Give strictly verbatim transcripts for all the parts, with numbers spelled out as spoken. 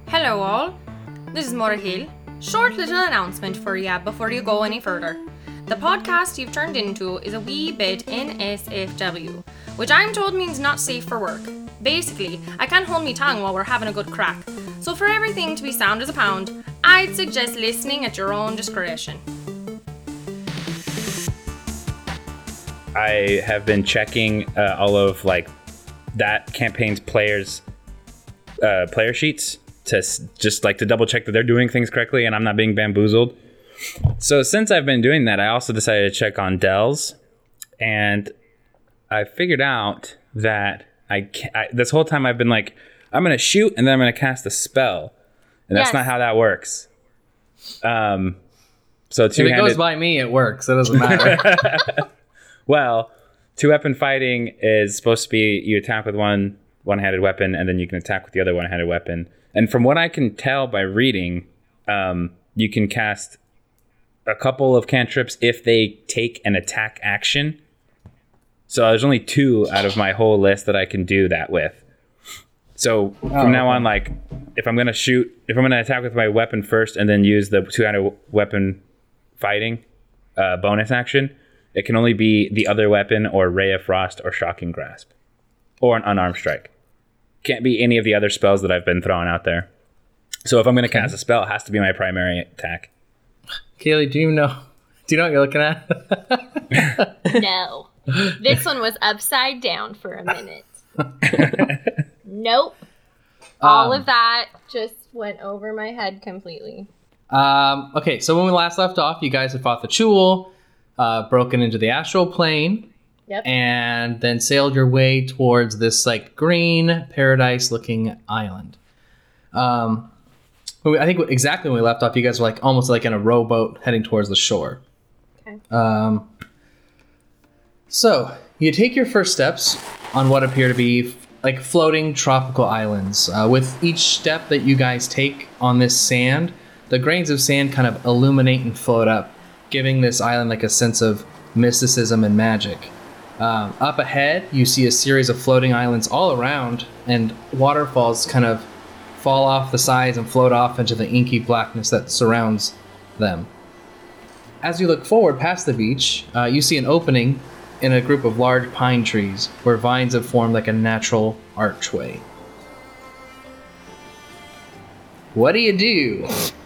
Hello all, this is Maura Hill. Short little announcement for you before you go any further. The podcast you've turned into is a wee bit N S F W, which I'm told means not safe for work. Basically, I can't hold me tongue while we're having a good crack. So for everything to be sound as a pound, I'd suggest listening at your own discretion. I have been checking uh, all of like that campaign's players uh, player sheets to s- just like to double check that they're doing things correctly and I'm not being bamboozled. So since I've been doing that, I also decided to check on Dell's, and I figured out that I, ca- I this whole time I've been like, I'm gonna shoot and then I'm gonna cast a spell, and that's Yes. not how that works. Um, so If it two-handed. goes by me, it works. It doesn't matter. Well, two-weapon fighting is supposed to be you attack with one one-handed weapon, and then you can attack with the other one-handed weapon. And from what I can tell by reading, um, you can cast a couple of cantrips if they take an attack action. So there's only two out of my whole list that I can do that with. So from Oh, now okay. on, like, if I'm going to shoot, if I'm going to attack with my weapon first and then use the two-handed weapon fighting uh, bonus action, it can only be the other weapon or Ray of Frost or Shocking Grasp or an unarmed strike. Can't be any of the other spells that I've been throwing out there. So if I'm going to cast a spell, it has to be my primary attack. Kaylee, do you know? Do you know what you're looking at? No. This one was upside down for a minute. Nope. All Um, of that just went over my head completely. Um, okay, so when we last left off, you guys had fought the Chul, uh, broken into the astral plane, Yep. and then sailed your way towards this like green paradise-looking island. Um, when we- I think exactly when we left off, you guys were like almost like in a rowboat heading towards the shore. Okay. Um, so you take your first steps on what appear to be like floating tropical islands. Uh, with each step that you guys take on this sand, the grains of sand kind of illuminate and float up, giving this island like a sense of mysticism and magic. Um, up ahead, you see a series of floating islands all around, and waterfalls kind of fall off the sides and float off into the inky blackness that surrounds them. As you look forward past the beach, uh, you see an opening in a group of large pine trees where vines have formed like a natural archway. What do you do?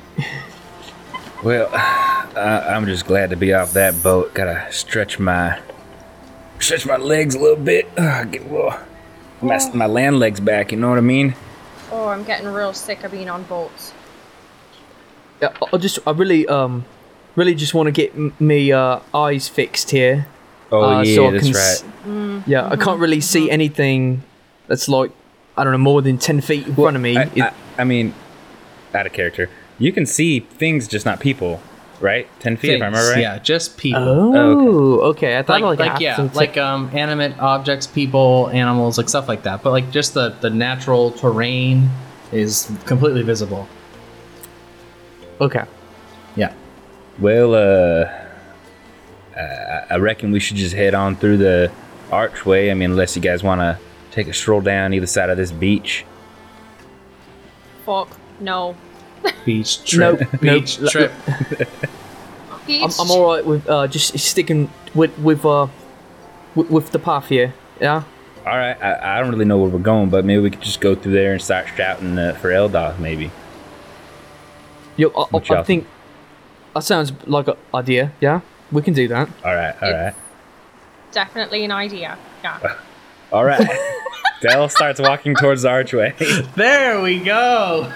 Well, uh, I'm just glad to be off that boat. Gotta stretch my stretch my legs a little bit. Uh, get a little, my, my land legs back, you know what I mean? Oh, I'm getting real sick of being on boats. Yeah, I- I just, I really, um, really just want to get m- me uh, eyes fixed here. Oh, uh, yeah, so I that's can right. s- yeah, I can't really see anything that's like, I don't know, more than ten feet in front of me. I, It- I, I mean, out of character. You can see things, just not people, right? Ten feet, if I remember right? Yeah, just people. oh, okay. I thought Like, like, like, yeah, some- like um, animate objects, people, animals, like stuff like that. But like just the, the natural terrain is completely visible. okay. Yeah. Well, uh, I, I reckon we should just head on through the archway. I mean, unless you guys want to take a stroll down either side of this beach. Fuck, no. Beach trip. Nope, Beach nope. trip. Beach. I'm, I'm all right with uh, just sticking with with uh with, with the path here. Yeah. All right, I, I don't really know where we're going, but maybe we could just go through there and start shouting uh, for Eldar, maybe. Yo, I, What I, y'all I think that sounds like an idea. Yeah, we can do that. All right, all right, It's definitely an idea. Yeah. all right. Dell starts walking towards the archway. There we go.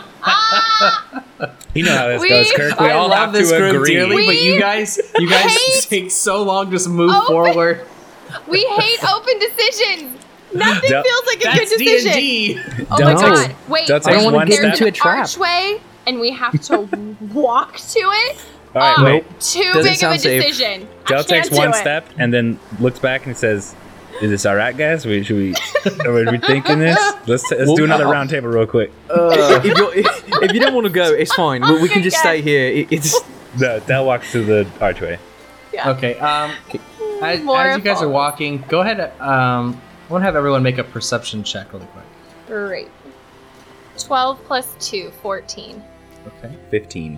You know how this We- goes, Kirk. We I all love have this to group agree. dearly, but you We guys, you guys hate take so long to just move open- forward. We hate open decisions. Nothing Del- feels like a That's good D decision. and D. Oh Del my takes- god! Wait, Del wait. takes wanna one get step. into a There's an trap. archway, and we have to walk to it. All right, Oh, wait. Too Doesn't big of a sound safe. decision. I Del can't takes do one it. step and then looks back and says, "Is this all right, guys? We, should we? Are we thinking this? Let's let's do another round table real quick." Uh, if, you're, if you don't want to go, it's fine. We, we can just stay here. It, it's No, Del walks to the archway. Yeah. Okay. Um, as, More as you guys are follows. walking, go ahead. Um, I want to have everyone make a perception check really quick. Great. twelve plus two, fourteen. Okay. fifteen.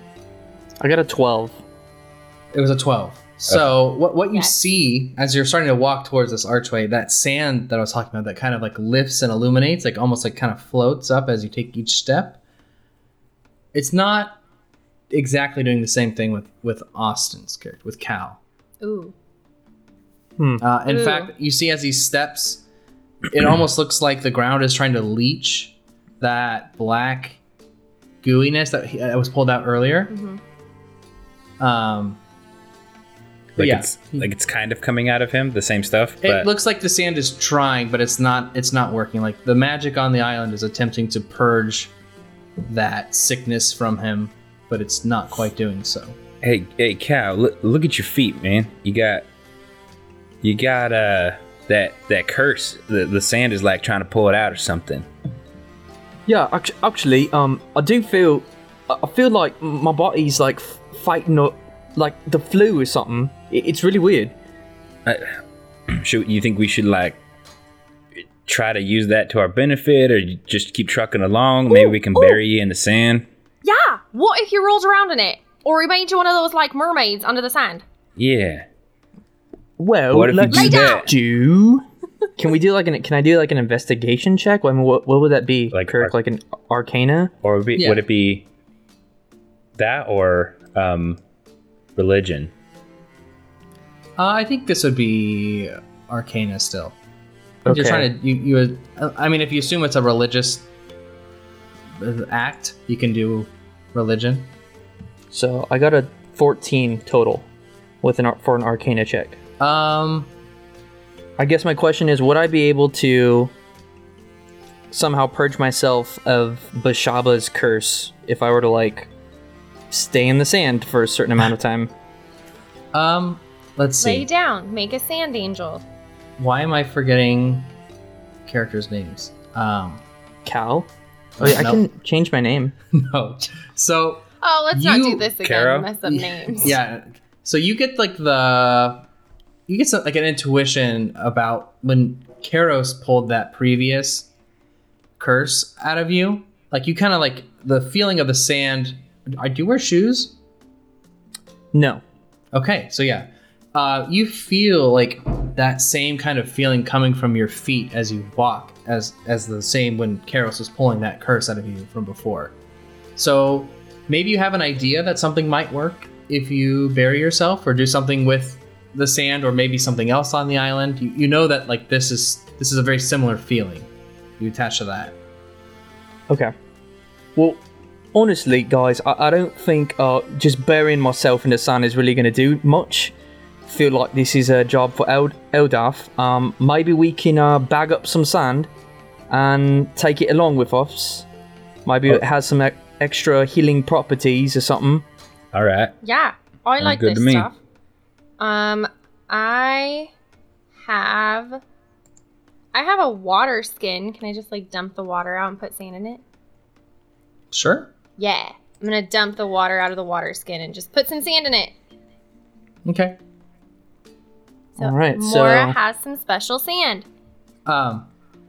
I got a twelve. It was a twelve. So what what you Yes. see as you're starting to walk towards this archway, that sand that I was talking about that kind of like lifts and illuminates, like almost like kind of floats up as you take each step. It's not exactly doing the same thing with with Austin's character, with Cal. Ooh. Uh, in Ooh. fact, you see as he steps, it almost looks like the ground is trying to leach that black gooiness that, he, that was pulled out earlier. Mm-hmm. Um, but Like yeah, it's like it's kind of coming out of him, the same stuff. it But looks like the sand is trying, but it's not. It's not working. Like the magic on the island is attempting to purge that sickness from him, but it's not quite doing so. hey, hey, Cal, look, look at your feet, man. You got, you got uh that that curse. The the sand is like trying to pull it out or something. Yeah, act- actually, um, I do feel, I I feel like my body's like f- fighting up, like the flu or something. It- It's really weird. Should you think we should like try to use that to our benefit, or you just keep trucking along? Maybe we can ooh. bury you in the sand. Yeah, what if you rolled around in it? Or we made you one of those, like, mermaids under the sand? Yeah. Well, What if you let's do Lay down. do. Can we do like an? Can I do like an investigation check? I mean, what what would that be, Like Kirk? arc- Like an Arcana? Or would, it be, Yeah. would it be that or um, religion? Uh, I think this would be Arcana still. You're Okay. trying to you you. would- I mean, if you assume it's a religious uh, act, you can do religion. So I got a fourteen total with an ar- for an Arcana check. Um, I guess my question is, would I be able to somehow purge myself of Bashaba's curse if I were to like stay in the sand for a certain amount of time? um, let's Lay see. down, make a sand angel. Why am I forgetting characters' names? Um, Cal? Oh, yeah, I No. can change my name. no. So Oh, let's not You- do this again. Kara? Mess up names. yeah, so you get like the you get some, like an intuition about when Karos pulled that previous curse out of you. Like you kind of like the feeling of the sand. I do wear shoes. No. Okay, so yeah, uh, you feel like that same kind of feeling coming from your feet as you walk, as as the same when Karos was pulling that curse out of you from before. So maybe you have an idea that something might work if you bury yourself or do something with the sand, or maybe something else on the island. You, you know that like this is this is a very similar feeling you attach to that. Okay. Well, honestly, guys, I, I don't think uh, just burying myself in the sand is really going to do much. Feel like this is a job for Eld- Eldaf. Um, maybe we can uh, bag up some sand and take it along with us. Maybe Oh. it has some e- extra healing properties or something. All right. Yeah, I Sounds like good this to me. stuff. Um, I have, I have a water skin. Can I just like dump the water out and put sand in it? Sure. Yeah, I'm gonna dump the water out of the water skin and just put some sand in it. Okay. So All right, Mora so- has some special sand. Um.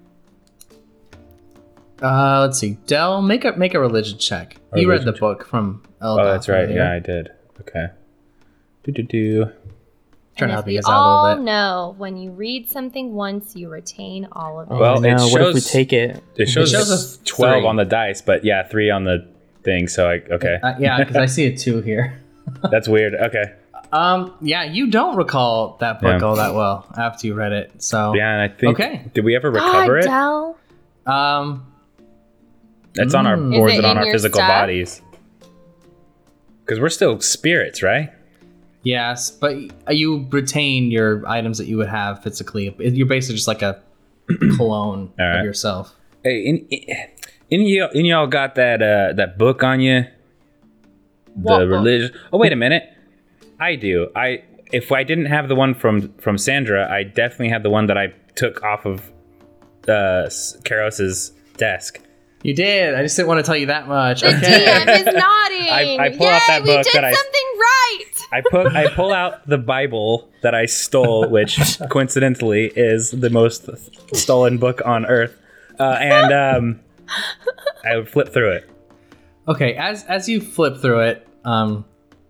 Uh, let's see. Dell, make a make a religion check. A You read religion the check. book from Eldaf. Oh, that's right. earlier. Yeah, I did. Okay. Do do do. Trying and to as help you we guys out a all little bit. know, when you read something once, you retain all of it. Well, oh, no, it what if we shows- take it? It shows, shows us twelve three. on the dice, but yeah, three on the thing. So I okay. Uh, yeah, because I see a two here. That's weird. Okay. Um, yeah, you don't recall that book Yeah. all that well after you read it. So, Yeah, and I think. Okay. Did we ever recover God, it? Del. um, It's on our, Mm. or Is is it it on in our your physical stuff? bodies? Because we're still spirits, right? yes, but you retain your items that you would have physically. You're basically just like a clone All right. of yourself. Hey, in, in, y'all, in y'all got that uh, that book on you? What The book? religion. Oh, wait a minute. I do. I if I didn't have the one from from Sandra, I definitely had the one that I took off of uh, Karos's desk. You did. I just didn't want to tell you that much. The Okay. D M is nodding. I- I pull Yay, out that we book did that I- something right. I put I pull out the Bible that I stole, which coincidentally is the most stolen book on Earth, uh, and um, I would flip through it. Okay, as as you flip through it, um,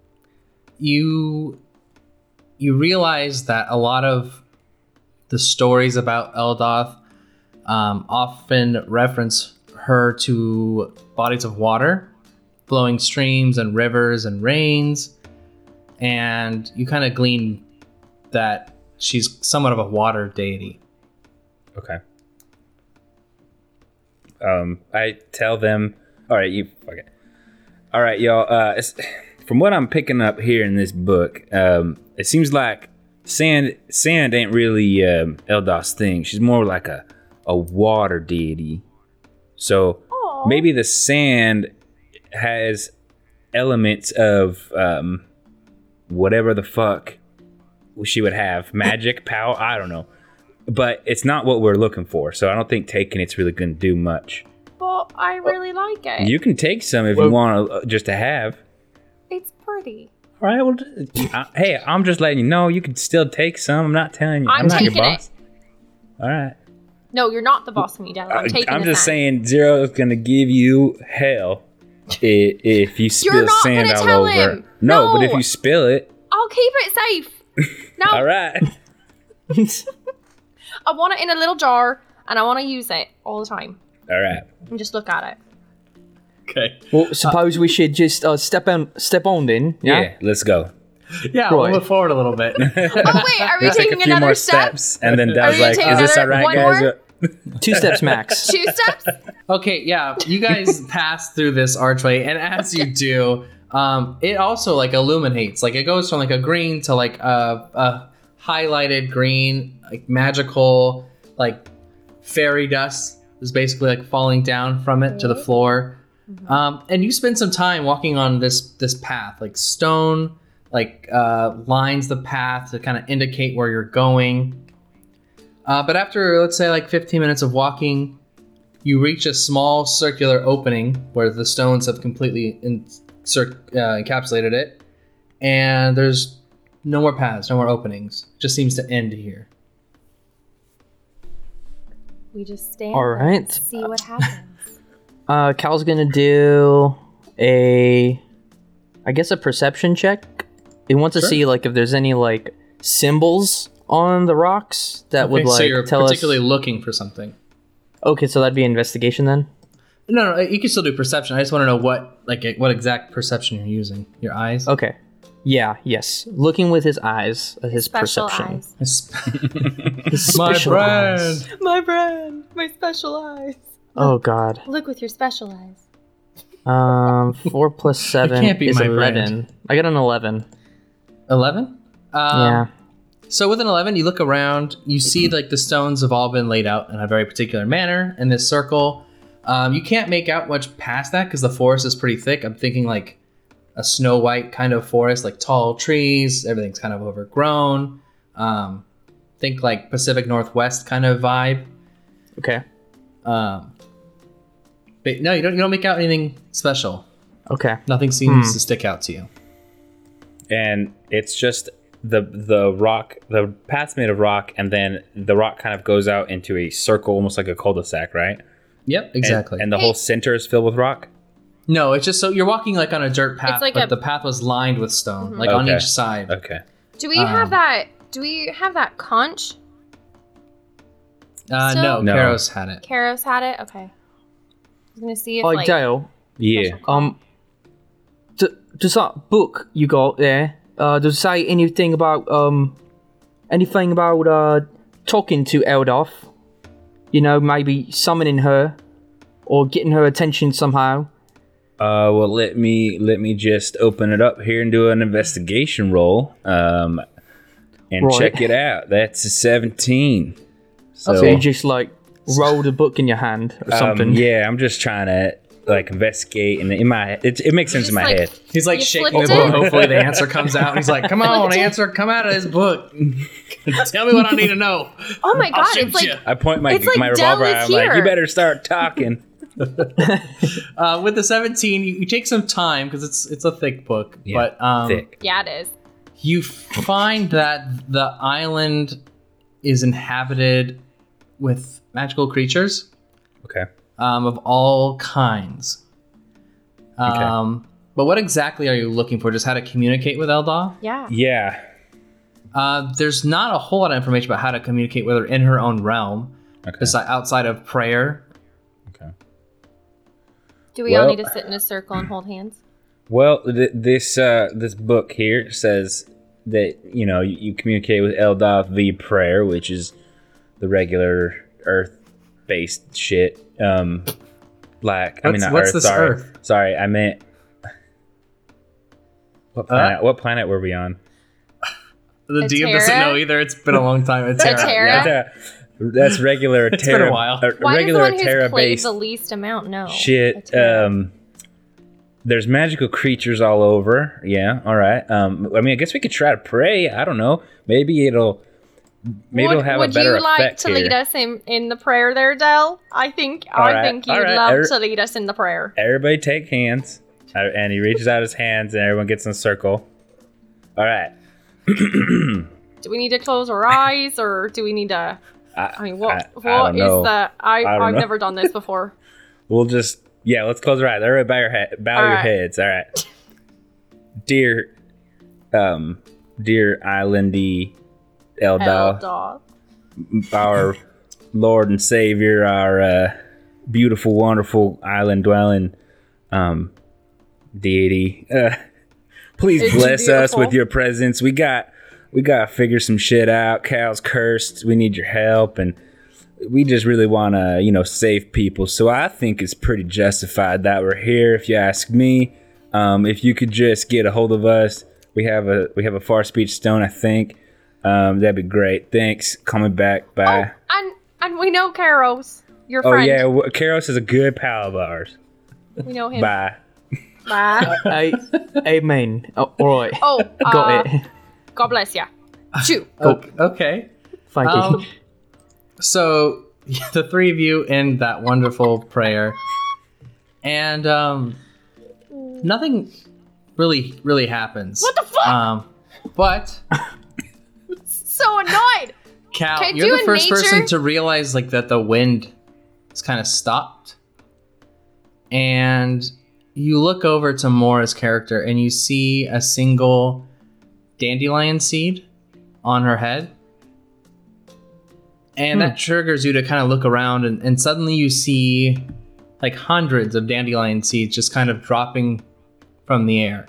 you you realize that a lot of the stories about Eldoth um, often reference her to bodies of water, flowing streams and rivers and rains, and you kind of glean that she's somewhat of a water deity. Okay. Um, I tell them, all right, you fuck it. All right, y'all. Uh, it's, from what I'm picking up here in this book, um, it seems like sand sand ain't really um, Eldoth's thing. She's more like a a water deity. So Aww. maybe the sand has elements of um, whatever the fuck she would have, magic power. I don't know. But it's not what we're looking for, so I don't think taking it's really going to do much. But I really like it. You can take some if Well- you want uh, just to have. It's pretty. All right, well, uh, hey, I'm just letting you know you can still take some. I'm not telling you. I'm not your taking it. boss. All right. No, you're not the boss of me, Della. I'm I- taking I'm the just sand. saying Zero is going to give you hell i- if you spill not sand gonna all tell over. him. No, but if No. you spill it, I'll keep it safe. No, all right. I want it in a little jar, and I want to use it all the time. All right. And just look at it. Okay. Well, suppose we should just uh, step on step on then. Yeah, Yeah. let's go. Yeah, we'll Right. move forward a little bit. Oh wait, are we Let's take a taking few another more step? steps, and then Are Dad's we gonna like, take "Is this all another- right, one guys?" more? Two steps max. Two steps? Okay, yeah, you guys pass through this archway, and as you do, um, it also like illuminates. Like it goes from like a green to like a, a highlighted green, like magical, like fairy dust is basically like falling down from it to the floor. Um, and you spend some time walking on this this path, like stone, like uh, lines the path to kind of indicate where you're going. Uh, but after, let's say, like fifteen minutes of walking, you reach a small circular opening where the stones have completely in, cir- uh, encapsulated it, and there's no more paths, no more openings. It just seems to end here. We just stand All there right. and see what happens. Uh, Cal's gonna do a, I guess a perception check. He wants to Sure. see like if there's any like symbols on the rocks that would Okay, like so you're tell particularly us. looking for something. Okay, so that'd be investigation then. No, no, you can still do perception. I just want to know what, like, what exact perception you're using. Your eyes. Okay. Yeah. Yes. Looking with his eyes, uh, his Special perception. eyes. His My special eyes. brand. My brand. My special eyes. Oh God. Look with your special eyes. Um, four plus seven can't be is my eleven. brand. I got an eleven. Eleven. Um, yeah. So with an eleven, you look around, you see like the stones have all been laid out in a very particular manner in this circle. Um, you can't make out much past that because the forest is pretty thick. I'm thinking like a Snow White kind of forest, like tall trees, everything's kind of overgrown. Um, think like Pacific Northwest kind of vibe. Okay. Um, but no, you don't. You don't make out anything special. Okay. Nothing seems Hmm. to stick out to you. And it's just the the rock, the path's made of rock, and then the rock kind of goes out into a circle, almost like a cul-de-sac, right? Yep, And- exactly. And, the Hey. whole center is filled with rock. no, it's just so you're walking like on a dirt path, like but a- the path was lined with stone, like on Okay. each side. Okay. Do we Um, have that? Do we have that conch? Uh, Still- no, No. Karos had it. Karos had it. Okay. I was gonna see if Oh, like. Dale. Yeah. special call. Um, d- does that book you got there? Uh, does it say anything about um, anything about uh talking to Eldoth? You know, maybe summoning her, or getting her attention somehow. Uh, well, let me let me just open it up here and do an investigation roll. Um, and Right. check it out. That's a seventeen. So, So you just like roll the book in your hand or um, something. yeah, I'm just trying to like investigate, and in my it, it makes sense in Just, my like, head. He's like You shaking the flipped book. it? Hopefully, the answer comes out. He's like, "Come on, Flipped it? answer, come out of his book. Tell me what I need to know." Oh my I'll god! shoot It's like you. I point my It's like my Del revolver. is out, I'm like, here. you better start talking. Uh, with the seventeen, you, you take some time because it's it's a thick book, Yeah, but um, thick. yeah, it is. you find that the island is inhabited with magical creatures. Okay. um, of all kinds. Okay. Um, but what exactly are you looking for? Just how to communicate with Eldaw? Yeah. Yeah. Uh, there's not a whole lot of information about how to communicate with her in her own realm, Okay. besides outside of prayer. Okay. Do we all Well- need to sit in a circle and hold hands? Well, th- this uh, this book here says that you know you, you communicate with Eldath via prayer, which is the regular Earth-based shit. Um, like I mean, What's- not what's Earth. this sorry, Earth? sorry, I meant what planet? what planet were we on? The D M doesn't Atera? know either. It's been a long time. It's Atera? That's, that's regular It's Terra. been a while. uh, Why does the regular one who's played Terra-based the least amount know? shit. Atera. Um, there's magical creatures all over. Yeah, all right. Um, I mean, I guess we could try to pray. I don't know. Maybe it'll. Maybe would, it'll have would a better you like effect to here. lead us in, in the prayer there, Del? I think All I right, think all you'd right. love Er- to lead us in the prayer. Everybody take hands, Uh, and he reaches out his hands, and everyone gets in a circle. All right. Do we need to close our eyes, or do we need to? I, I mean, what I- I what don't is know. the? I, I don't I've know. never done this before. We'll just yeah. Let's close our eyes. Everybody bow your head. Bow All your right. heads. All right. Dear, um, dear Islandy Eldal. Eldar. Our Lord and Savior, our uh, beautiful, wonderful island dwelling um, deity. Uh, please Is she bless us beautiful? with your presence. We got we got to figure some shit out. Cal's cursed. We need your help, and we just really want to, you know, save people. So I think it's pretty justified that we're here. If you ask me, um, if you could just get a hold of us, we have a we have a far speech stone, I think. Um, that'd be great. Thanks. Call me back. Bye. And and we know Karos, your Oh, friend. yeah, w- Karos is a good pal of ours. We know him. Bye. Bye. Hey, amen. Oh, all right. Oh, Got uh, it. God bless ya. Chew. Okay. okay. Thank Um, you. so the three of you end that wonderful prayer, and um, nothing really, really happens. What the fuck? Um, but So annoyed. Cal, Can I you're do the a first nature? person to realize like that the wind is kind of stopped, and you look over to Mora's character and you see a single dandelion seed on her head. And that triggers you to kind of look around, and, and suddenly you see like hundreds of dandelion seeds just kind of dropping from the air.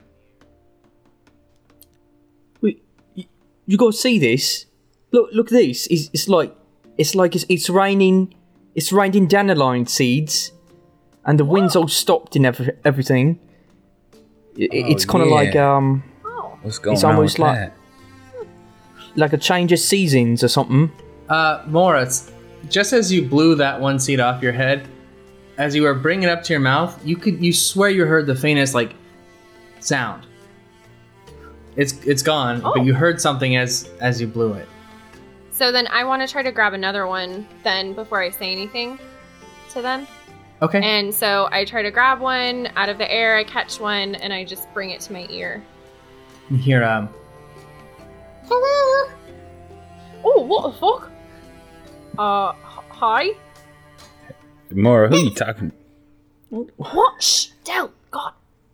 Wait, you, you gotta see this. Look, look. This it's, it's like it's like it's, it's raining. It's raining dandelion seeds, and the wind's all stopped and every, everything. It, it's kind of yeah. like um, What's going It's on almost with like- that? like a change of seasons or something. Uh, Moritz, just as you blew that one seed off your head, as you were bringing it up to your mouth, you could you swear you heard the faintest like sound. It's it's gone, Oh. but you heard something as as you blew it. So then I want to try to grab another one then before I say anything to them. Okay. And so I try to grab one out of the air, I catch one, and I just bring it to my ear. You hear um. Hello? Oh, what the fuck? Uh, h- hi? Mora, who you talking? What? Shh, Del, God.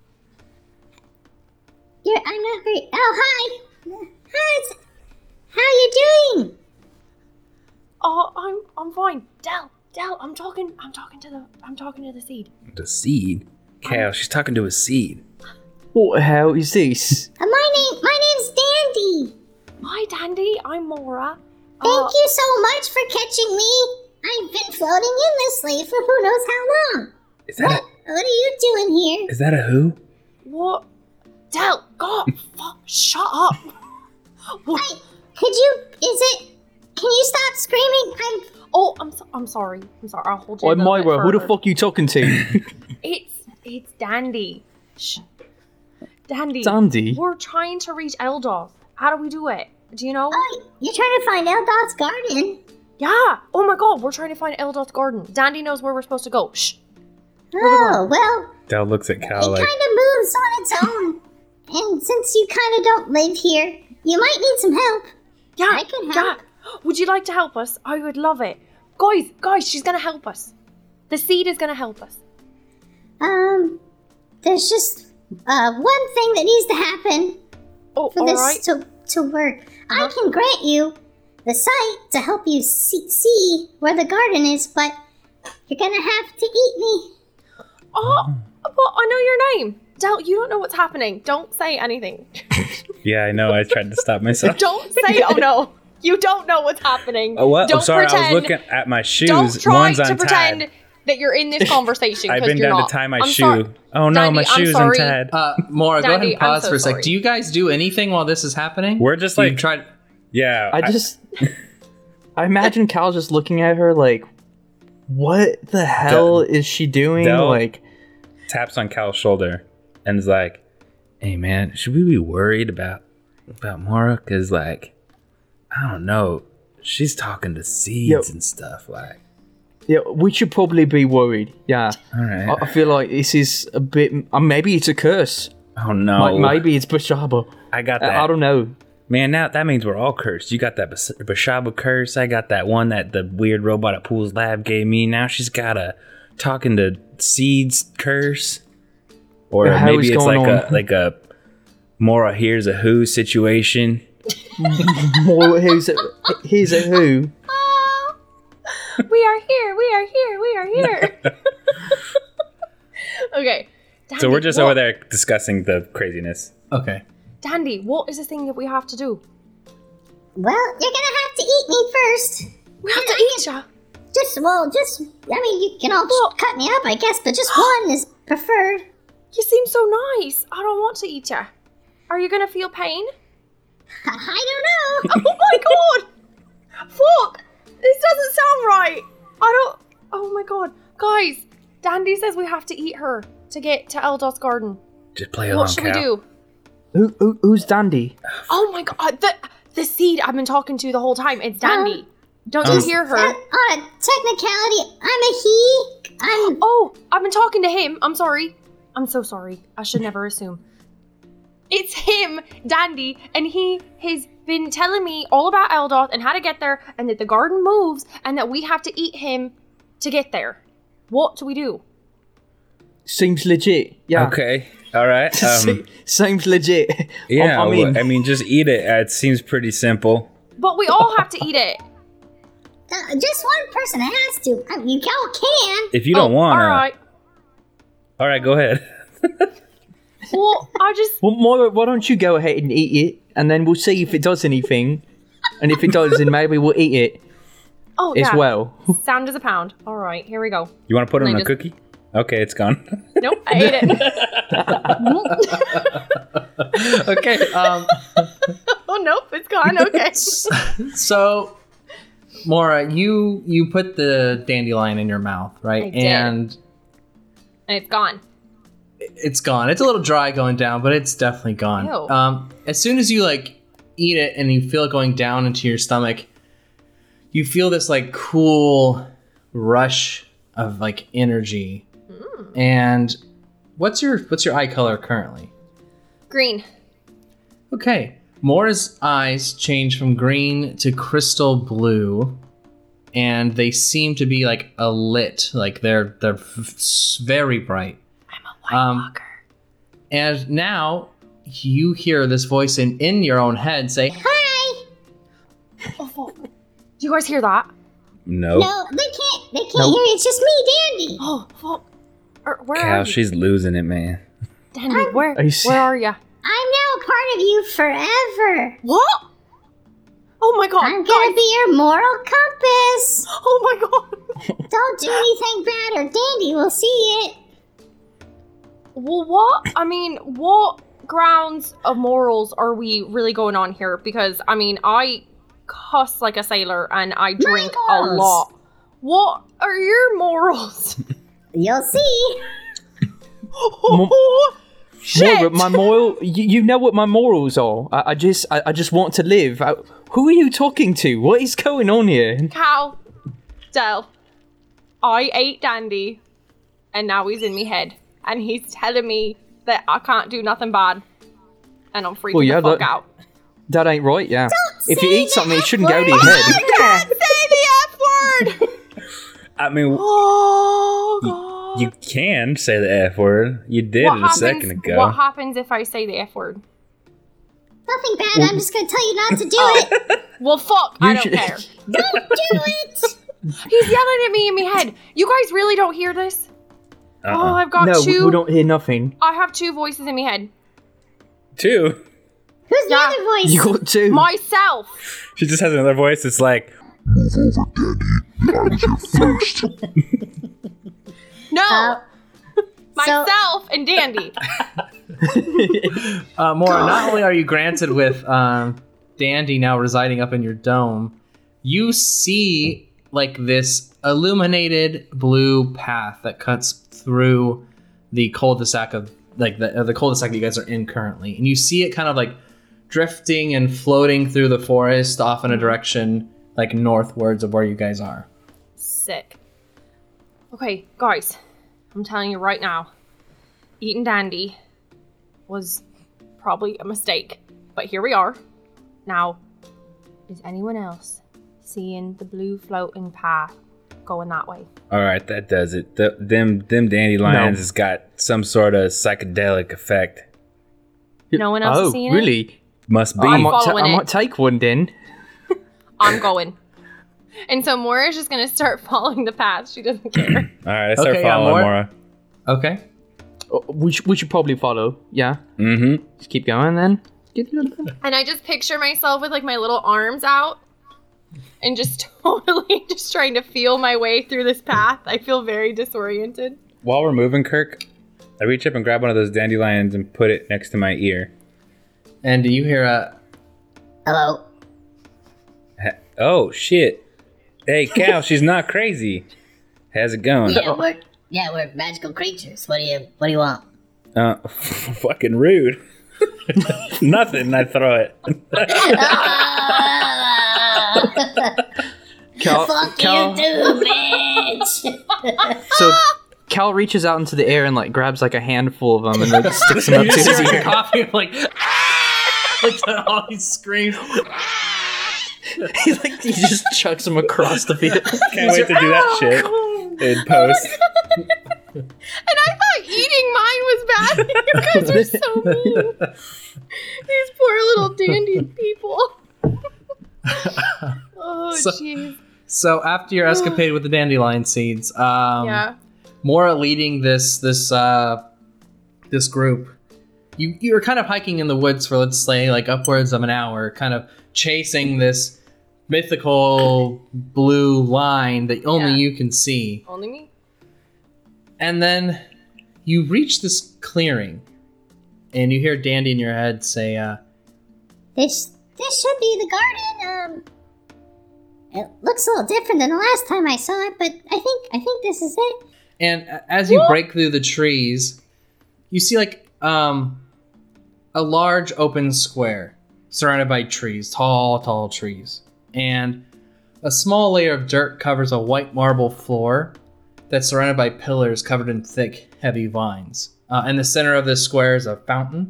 Yeah, I'm not very. Oh, hi. Hi. it's- How you doing? Oh, I'm, I'm fine. Del, Del, I'm talking, I'm talking to the, I'm talking to the seed. The seed. Cal, she's talking to a seed. What the hell is this? Uh, my name. My name's Dandy. Hi, Dandy, I'm Mora. Thank Uh, you so much for catching me. I've been floating endlessly for who knows how long. Is that What? What are you doing here? a, is that a who? What? Del, God, fuck, shut up. What? I, could you? Is it? Can you stop screaming? I'm. Oh, I'm, so, I'm sorry. I'm sorry. I'll hold you. a Like little bit Myra, who the further. fuck you talking to? It's it's Dandy. Shh. Dandy. Dandy? We're trying to reach Eldos. How do we do it? Do you know? Oh, you're trying to find Eldot's garden. Yeah. Oh my God, we're trying to find Eldos garden. Dandy knows where we're supposed to go. Shh. Oh well, Del looks at it Cal like, kind of moves on its own. And since you kind of don't live here, you might need some help. Yeah. I can help. Yeah. Would you like to help us? I would love it. Guys, guys, she's gonna help us. The seed is gonna help us. Um, there's just uh one thing that needs to happen Oh, for all this right. to to work. I Uh-huh. can grant you the site to help you see, see where the garden is, but you're gonna have to eat me. Oh, well, I know your name. Del, you don't know what's happening. Don't say anything. Yeah, I know. I tried to stop myself. Don't say, oh no. You don't know what's happening. Oh, what? Don't I'm sorry. pretend, I was looking at my shoes. Don't try One's to untied. pretend that you're in this conversation. I've 'cause been you're down not. to tie my I'm shoe. sorry. Oh no, Dandy, my I'm shoe's sorry. untied. Uh, Mora, go ahead Dandy, and I'm pause so for a sec. sorry. Do you guys do anything while this is happening? We're just Do you like, try. yeah. I just, I imagine Cal just looking at her like, what the hell is she doing? Del- Like, taps on Cal's shoulder and is like, "Hey man, should we be worried about about Mora? Cause like, I don't know, she's talking to seeds Yo. and stuff. Like, yeah, we should probably be worried. Yeah, all right. I, I feel like this is a bit. Uh, maybe it's a curse. oh no, Like maybe it's Bashaba. I got I, that. I don't know. Man, now that means we're all cursed. You got that Bas- Bashaba curse. I got that one that the weird robot at Pool's Lab gave me. Now she's got a talking to seeds curse, or The hell maybe is it's going like on? a like a Mora here's a who situation. Well, here's a here's a who. We are here. We are here. We are here. Okay. Dandy, So we're just what, over there discussing the craziness. Okay. Dandy, what is the thing that we have to do? Well, you're gonna have to eat me first. We have to eat ya. Just, well, just, I mean, you can all just cut me up, I guess, but just one is preferred. You seem so nice. I don't want to eat ya. Are you gonna feel pain? I don't know. Oh my god! Fuck! This doesn't sound right. I don't. Oh my god, guys! Dandy says we have to eat her to get to Eldot's garden. Just play along, What should we Cal. do? Who, who who's Dandy? Oh my god, the the seed I've been talking to the whole time. It's Dandy. Don't you Um, hear her? Uh, on a technicality, I'm a he. I'm. Oh, I've been talking to him. I'm sorry. I'm so sorry. I should never assume. It's him, Dandy, and he has been telling me all about Eldot and how to get there, and that the garden moves, and that we have to eat him to get there. What do we do? Seems legit. Yeah. Okay, all right. Um, Seems legit. yeah, I, I mean, I mean, just eat it. Uh, It seems pretty simple. But we all have to eat it. Uh, just one person has to. I mean, you all can. If you don't Oh, want to, all right. all right, go ahead. Well, I just well, Moira, why don't you go ahead and eat it, and then we'll see if it does anything, and if it does, then maybe we'll eat it oh as yeah. well. Sound as a pound. All right, here we go. You want to put it And on I a just- cookie? Okay, it's gone. Nope, I ate it. Okay. Um. Oh nope, it's gone. Okay. So, Mora, you you put the dandelion in your mouth, right? I did. And And it's gone. it's gone. It's a little dry going down, but it's definitely gone. Ew. Um, as soon as you like eat it and you feel it going down into your stomach, you feel this like cool rush of like energy. Mm. And what's your what's your eye color currently? Green. Okay. Mora's eyes change from green to crystal blue, and they seem to be like a lit, like they're they're f- very bright. I'm a White Um, Walker. And now you hear this voice in, in your own head say, Hi. Oh fuck. Do you guys hear that? No. No, they can't. They can't Nope. hear you. It's just me, Dandy. Oh fuck. Er, where Cal, are you? she's losing it, man. Dandy, where? Are you se- Where are you? I'm now a part of you forever. What? Oh my god. I'm gonna guys. be your moral compass. Oh my god. Don't do anything bad, or Dandy will see it. Well, what? I mean, what grounds of morals are we really going on here? Because, I mean, I cuss like a sailor and I drink a morals. lot. What are your morals? You'll see. Oh, shit! Moira, my moral. You, you know what my morals are. I, I just, I, I just want to live. I, who are you talking to? What is going on here? Cal, Del, I ate Dandy, and now he's in me head, and he's telling me that I can't do nothing bad, and I'm freaking Well, yeah, the fuck that- out. That ain't right. Yeah. If you say eat something, the it shouldn't F go to your word. head. Say the F word! I mean, Oh you, god. you can say the F word. You did what it a happens, second ago. What happens if I say the F word? Nothing bad. I'm just gonna tell you not to do it. Well, fuck. I You don't should- care. Don't do it. He's yelling at me in my head. You guys really don't hear this? Uh-uh. Oh, I've got no, we, two. we don't hear nothing. I have two voices in my head. Two. Who's the Yeah. other voice? You got two. Myself. She just has another voice. It's like, No. Uh, so- Myself and Dandy. Uh, Mora, not only are you granted with um, Dandy now residing up in your dome, you see like this illuminated blue path that cuts through the cul-de-sac of like the uh, the cul-de-sac that you guys are in currently, and you see it kind of like drifting and floating through the forest off in a direction like northwards of where you guys are. Sick. Okay, guys. I'm telling you right now. Eating Dandy was probably a mistake. But here we are. Now, is anyone else seeing the blue floating path going that way? all right, that does it. The, them, them dandelions No. has got some sort of psychedelic effect. No one else oh, is seeing it? really? Must be. I I'm might, ta- following I it. might take one then. I'm going. And so Mora's just gonna start following the path. She doesn't care. All right, I start Okay, yeah, following more- Mora. Okay. Uh, We, sh- we should probably follow. Yeah. Mm-hmm. Just keep going then. And I just picture myself with like my little arms out and just totally just trying to feel my way through this path. I feel very disoriented. While we're moving, Kirk, I reach up and grab one of those dandelions and put it next to my ear. And do you hear a Hello. Ha- Oh, shit. Hey, Cal, she's not crazy. How's it going? Yeah, we're yeah we're magical creatures. What do you What do you want? Uh, fucking rude. Nothing, I throw it. Cal, Fuck Cal, you too, bitch. So Cal reaches out into the air and like grabs like a handful of them and like sticks them up to his You're ear. coughing like like all these screams. he like he just chucks them across the field. Can't wait to do that shit in post. And I thought eating mine was bad. You guys are so mean. These poor little dandy people. Oh, So- jeez. So after your escapade with the dandelion seeds, um, Yeah. Mora leading this this uh, this group, you you're kind of hiking in the woods for let's say like upwards of an hour, kind of chasing this mythical blue line that only Yeah. you can see, Only me? and then you reach this clearing, and you hear Dandy in your head say, uh, This this should be the garden. Um, it looks a little different than the last time I saw it, but I think I think this is it. and a- as you break through the trees, you see like um a large open square surrounded by trees, tall, tall trees. And a small layer of dirt covers a white marble floor that's surrounded by pillars covered in thick, heavy vines. Uh, in the center of this square is a fountain.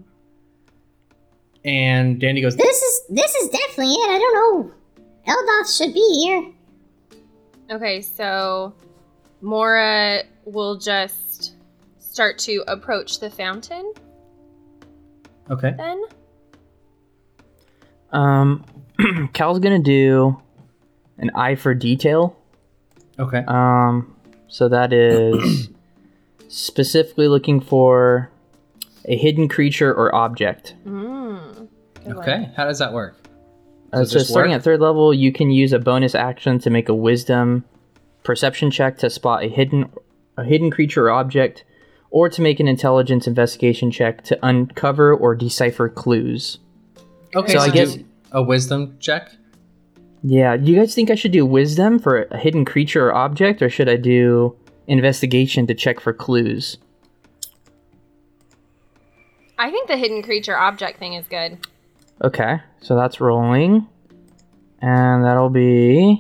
And Dandy goes, This is this is definitely it. I don't know. Eldoth should be here. Okay, so Mora will just start to approach the fountain okay. then. Um, Cal's gonna do an eye for detail. Okay. Um, so that is specifically looking for a hidden creature or object. Mm. Good one. Okay. How does that work? Uh, Does so this starting work? at third level, you can use a bonus action to make a wisdom perception check to spot a hidden a hidden creature or object, or to make an intelligence investigation check to uncover or decipher clues. Okay. So I do guess- a wisdom check. Yeah, do you guys think I should do wisdom for a hidden creature or object, or should I do investigation to check for clues? I think the hidden creature object thing is good. Okay, so that's rolling. And that'll be...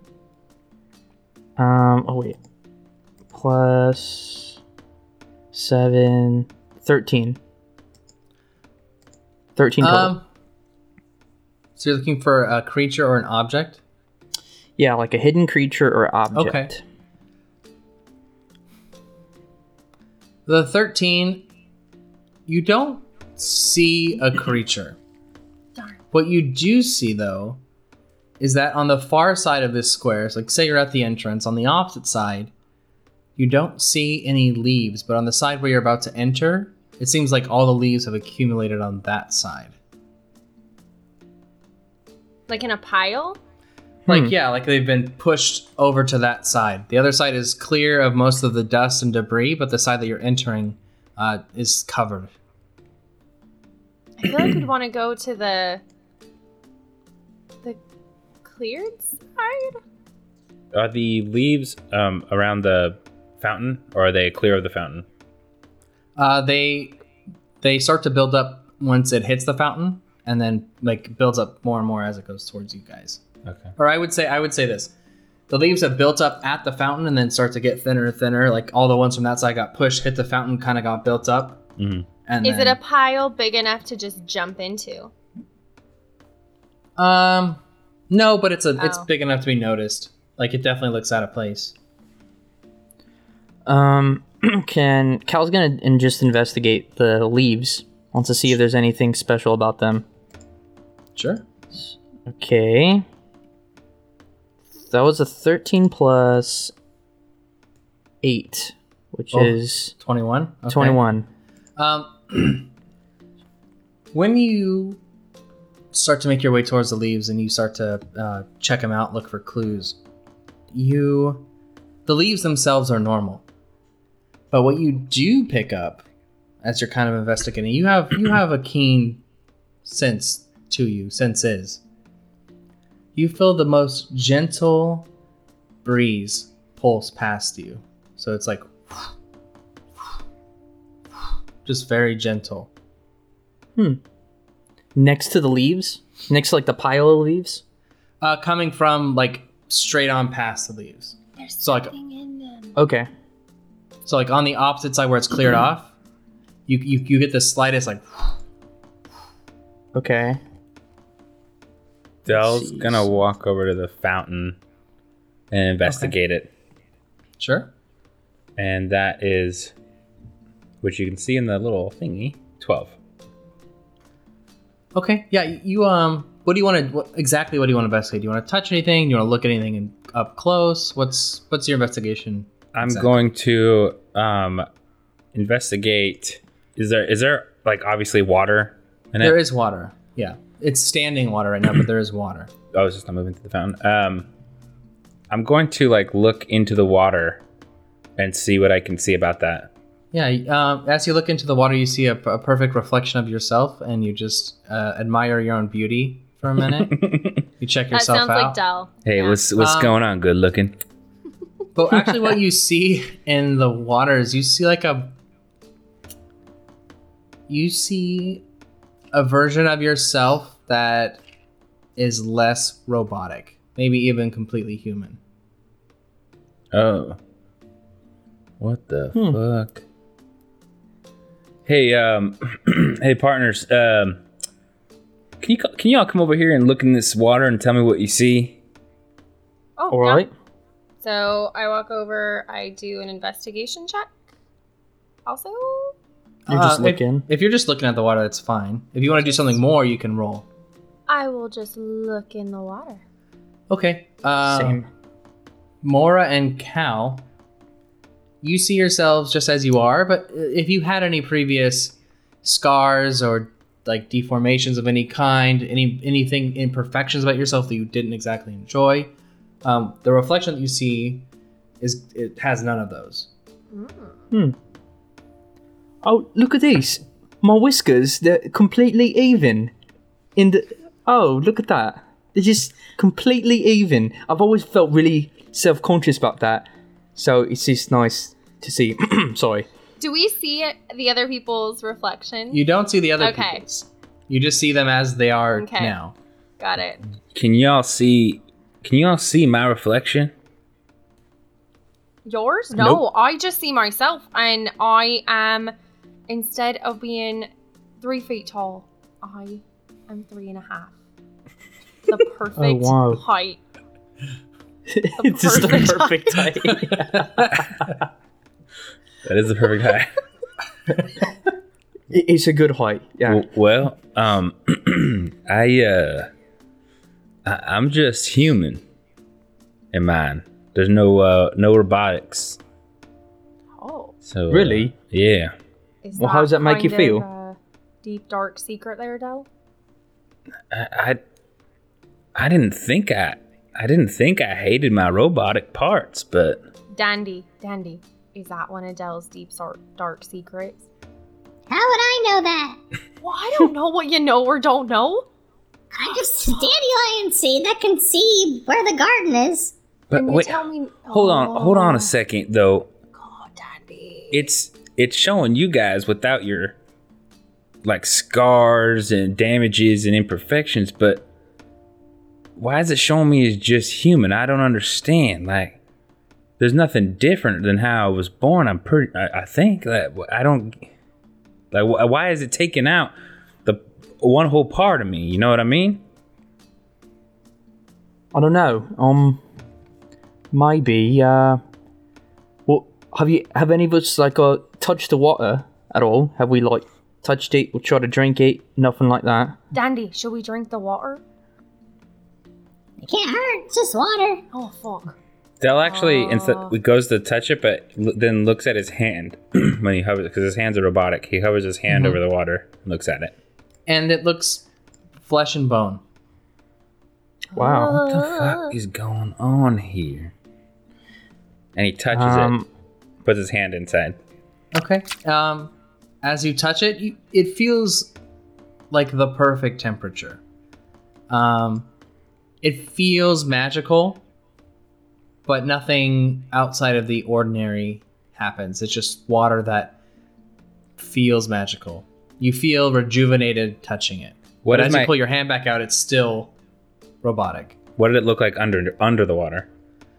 Um, oh wait. Plus... seven... thirteen. thirteen total. Um, so you're looking for a creature or an object? yeah, like a hidden creature or object. Okay. The thirteen, you don't see a creature. Darn. What you do see, though, is that on the far side of this square, so like say you're at the entrance, on the opposite side, you don't see any leaves, but on the side where you're about to enter, it seems like all the leaves have accumulated on that side. Like in a pile? Like, Hmm. yeah, like they've been pushed over to that side. The other side is clear of most of the dust and debris, but the side that you're entering uh, is covered. I feel like we'd want to go to the the cleared side. Are the leaves um, around the fountain, or are they clear of the fountain? Uh, they they start to build up once it hits the fountain, and then like builds up more and more as it goes towards you guys. Okay. Or I would say I would say this: the leaves have built up at the fountain and then start to get thinner and thinner. Like all the ones from that side got pushed, hit the fountain, kind of got built up. Mm-hmm. And Is then, it a pile big enough to just jump into? Um, no, but it's a it's Oh. big enough to be noticed. Like it definitely looks out of place. Um, can Cal's gonna in- just investigate the leaves. Wants to see if there's anything special about them. Sure. Okay. That was a thirteen plus eight, which Oh, is twenty-one. Okay. twenty-one. Um, when you start to make your way towards the leaves and you start to uh, check them out, look for clues, you the leaves themselves are normal, but what you do pick up as you're kind of investigating, you have you have a keen sense to you, senses. You feel the most gentle breeze pulse past you, so it's like just very gentle. Next to the leaves? Next to like the pile of leaves? Uh, coming from like straight on past the leaves. There's So, like- something in them. Okay. So like on the opposite side where it's cleared off, you you, you get the slightest like Okay. Dell's Jeez. gonna walk over to the fountain and investigate it. sure. And that is, which you can see in the little thingy, twelve. Okay. Yeah. You um. What do you want to? What, exactly. What do you want to investigate? Do you want to touch anything? Do you want to look at anything in, up close? What's What's your investigation? I'm Exactly. going to um, investigate. Is there is there like obviously water in it? There is water. Yeah. It's standing water right now, but there is water. Oh, it's just not moving to the fountain. Um, I'm going to like look into the water and see what I can see about that. Yeah. Um. As you look into the water, you see a, a perfect reflection of yourself, and you just uh, admire your own beauty for a minute. You check That yourself sounds out. like Dell. Hey, Yeah. what's what's Um, going on? Good looking. But actually, what you see in the water is you see like a you see a version of yourself that is less robotic, maybe even completely human. Oh, what the Hmm. fuck? Hey, um, hey partners, um, can you can y'all come over here and look in this water and tell me what you see? Oh, All yeah. right. So I walk over. I do an investigation check. Also, You're just Uh, looking. If, if you're just looking at the water, that's fine. If you want to do something more, you can roll. I will just look in the water. Okay. Uh, Same. Mora and Cal, you see yourselves just as you are, but if you had any previous scars or like deformations of any kind, any anything imperfections about yourself that you didn't exactly enjoy, um, the reflection that you see is it has none of those. Oh, look at these. My whiskers, they're completely even. In the Oh, look at that. They're just completely even. I've always felt really self-conscious about that. So it's just nice to see. Sorry. Do we see it, the other people's reflection? You don't see the other Okay. people's. You just see them as they are Okay. now. Got it. Can y'all see? Can y'all see my reflection? Yours? No, Nope. I just see myself, and I am, instead of being three feet tall, I am three and a half. The perfect Oh, wow. height. It's just the perfect perfect height. That is the perfect height. I- It's a good height. Yeah. W- Well, um, I uh, I- I'm just human in mine. There's no uh, no robotics. Oh. So uh, Really? yeah. Is Well, how does that make you kind of feel? a deep, dark secret there, Del? I, I I didn't think I I didn't think I hated my robotic parts, but Dandy, Dandy, is that one of Del's deep, sor- dark secrets? How would I know that? Well, I don't know what you know or don't know. I'm just a dandelion seed that can see where the garden is. but and you wait, tell me. hold on, hold on a second though. Oh, Dandy. It's it's showing you guys without your like scars and damages and imperfections, but why is it showing me as just human? I don't understand. Like, there's nothing different than how I was born. I'm pretty. I, I think that I don't. Like, wh- why is it taking out the one whole part of me? You know what I mean? I don't know. Um, maybe. Uh, well, have you? Have any of us like uh, touched the water at all? Have we like touched it or tried to drink it? Nothing like that. Dandy, should we drink the water? It can't hurt. It's just water. Oh, fuck. Del actually Oh. instead he goes to touch it, but l- then looks at his hand when he hovers because his hands are robotic. He hovers his hand over the water and looks at it. And it looks flesh and bone. Wow. What the fuck is going on here? And he touches Um, it, puts his hand inside. Okay. Um, as you touch it, you, it feels like the perfect temperature. Um, it feels magical, but nothing outside of the ordinary happens. It's just water that feels magical. You feel rejuvenated touching it. What but is as my- you pull your hand back out, it's still robotic. What did it look like under under the water?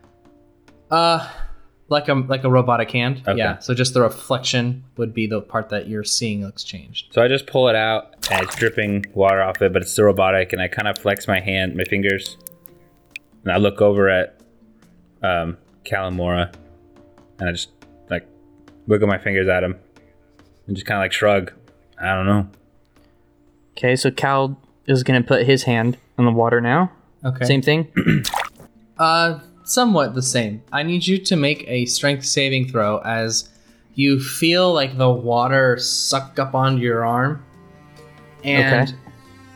Uh, like a like a robotic hand. Okay. Yeah. So just the reflection would be the part that you're seeing looks changed. So I just pull it out and it's dripping water off it, but it's still robotic. And I kind of flex my hand, my fingers, and I look over at um, Calamora, and I just like wiggle my fingers at him, and just kind of like shrug. I don't know. Okay, so Cal is gonna put his hand in the water now. Okay. Same thing. Uh, somewhat the same. I need you to make a strength saving throw as you feel like the water suck up onto your arm, and Okay.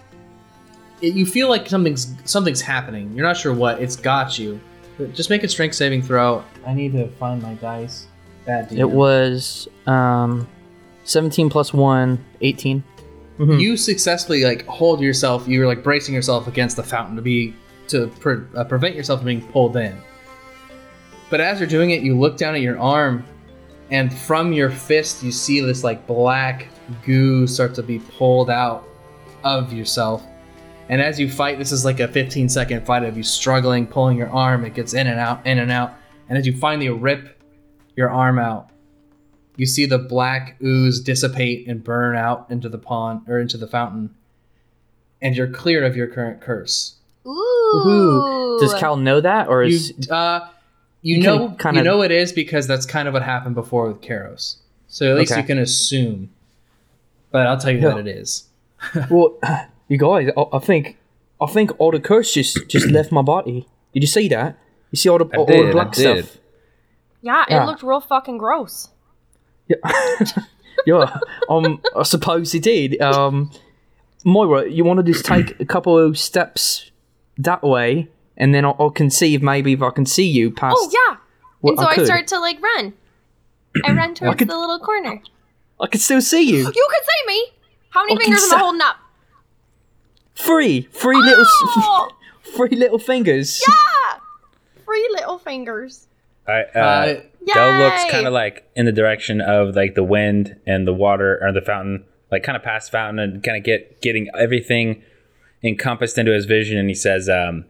it, you feel like something's something's happening. You're not sure what. It's got you. But just make a strength saving throw. I need to find my dice. Bad D M. It was um, seventeen plus one, eighteen. Mhm. You successfully like hold yourself. You were like bracing yourself against the fountain to be to pre- uh, prevent yourself from being pulled in. But as you're doing it, you look down at your arm, and from your fist, you see this like black goo start to be pulled out of yourself. And as you fight, this is like a fifteen second fight of you struggling, pulling your arm. It gets in and out, in and out. And as you finally rip your arm out, you see the black ooze dissipate and burn out into the pond or into the fountain, and you're cleared of your current curse. Ooh. Woohoo. Does Cal know that, or You, is uh, you, You can know, kinda- you know it is because that's kind of what happened before with Karos. So at least Okay. you can assume. But I'll tell you Yeah. that it is. well, you guys? I, I think I think all the curse just just left my body. Did you see that? You see all the I all, did, all the I black did. stuff. Yeah, it Yeah. looked real fucking gross. Yeah, yeah. Um, I suppose it did. Um, Moira, you want to just take a couple of steps that way, and then I, I can see if maybe if I can see you past. Oh yeah. Well, and so I I, could. start to like run. I run towards could- the little corner. I can still see you. You can see me. How many I can fingers am sa- I holding up? Three, three little, Oh, s- three little fingers. yeah. Three little fingers. I, uh, Uh, Del looks Yay! kind of like in the direction of like the wind and the water or the fountain, like kind of past the fountain and kind of get getting everything encompassed into his vision. And he says, um,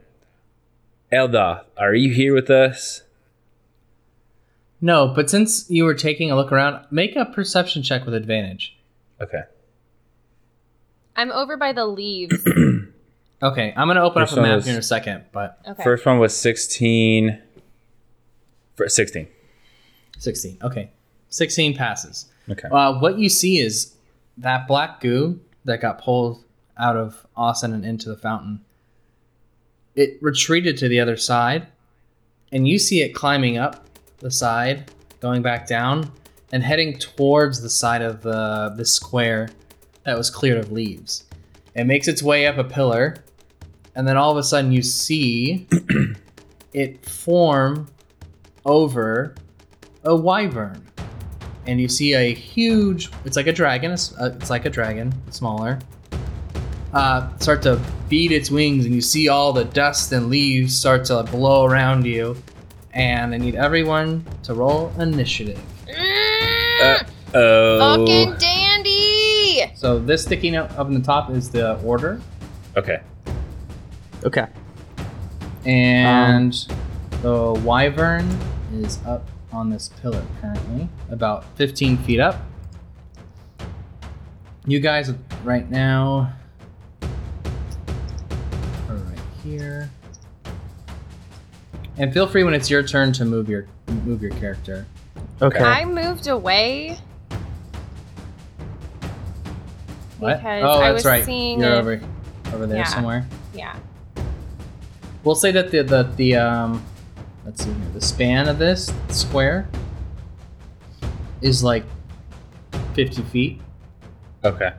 Elda, are you here with us? No, but since you were taking a look around, make a perception check with advantage. Okay. I'm over by the leaves. Okay, I'm gonna open First up a one map was- here in a second, but Okay. First one was sixteen. For sixteen. sixteen. Okay, sixteen passes. Okay. Uh, what you see is that black goo that got pulled out of Austin and into the fountain, it retreated to the other side, and you see it climbing up the side, going back down, and heading towards the side of the, the square that was cleared of leaves. It makes its way up a pillar, and then all of a sudden you see it form over a wyvern. And you see a huge, it's like a dragon, it's, uh, it's like a dragon, smaller, uh, start to beat its wings, and you see all the dust and leaves start to blow around you. And I need everyone to roll initiative. Mm, Oh. fucking dandy! So this sticking up up in the top is the order. Okay. Okay. And the wyvern is up on this pillar currently, about fifteen feet up. You guys right now are right here. And feel free when it's your turn to move your move your character. Okay. I moved away What? because oh, I that's was right. seeing You're it. over over there Yeah. somewhere. Yeah. We'll say that the the, the um let's see here, the span of this square is like fifty feet. Okay.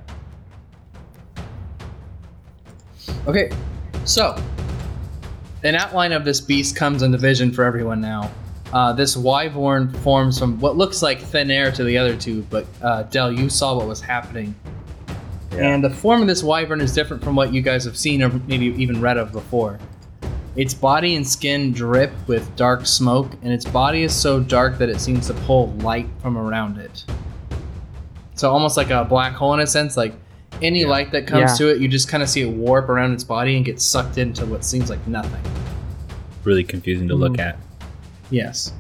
Okay, so an outline of this beast comes into vision for everyone now. Uh, this wyvern forms from what looks like thin air to the other two, but uh, Del, you saw what was happening. Yeah. And the form of this wyvern is different from what you guys have seen or maybe even read of before. Its body and skin drip with dark smoke, and its body is so dark that it seems to pull light from around it. So almost like a black hole in a sense, like any light that comes Yeah. to it, you just kind of see it warp around its body and get sucked into what seems like nothing. Really confusing to look Mm. at. Yes.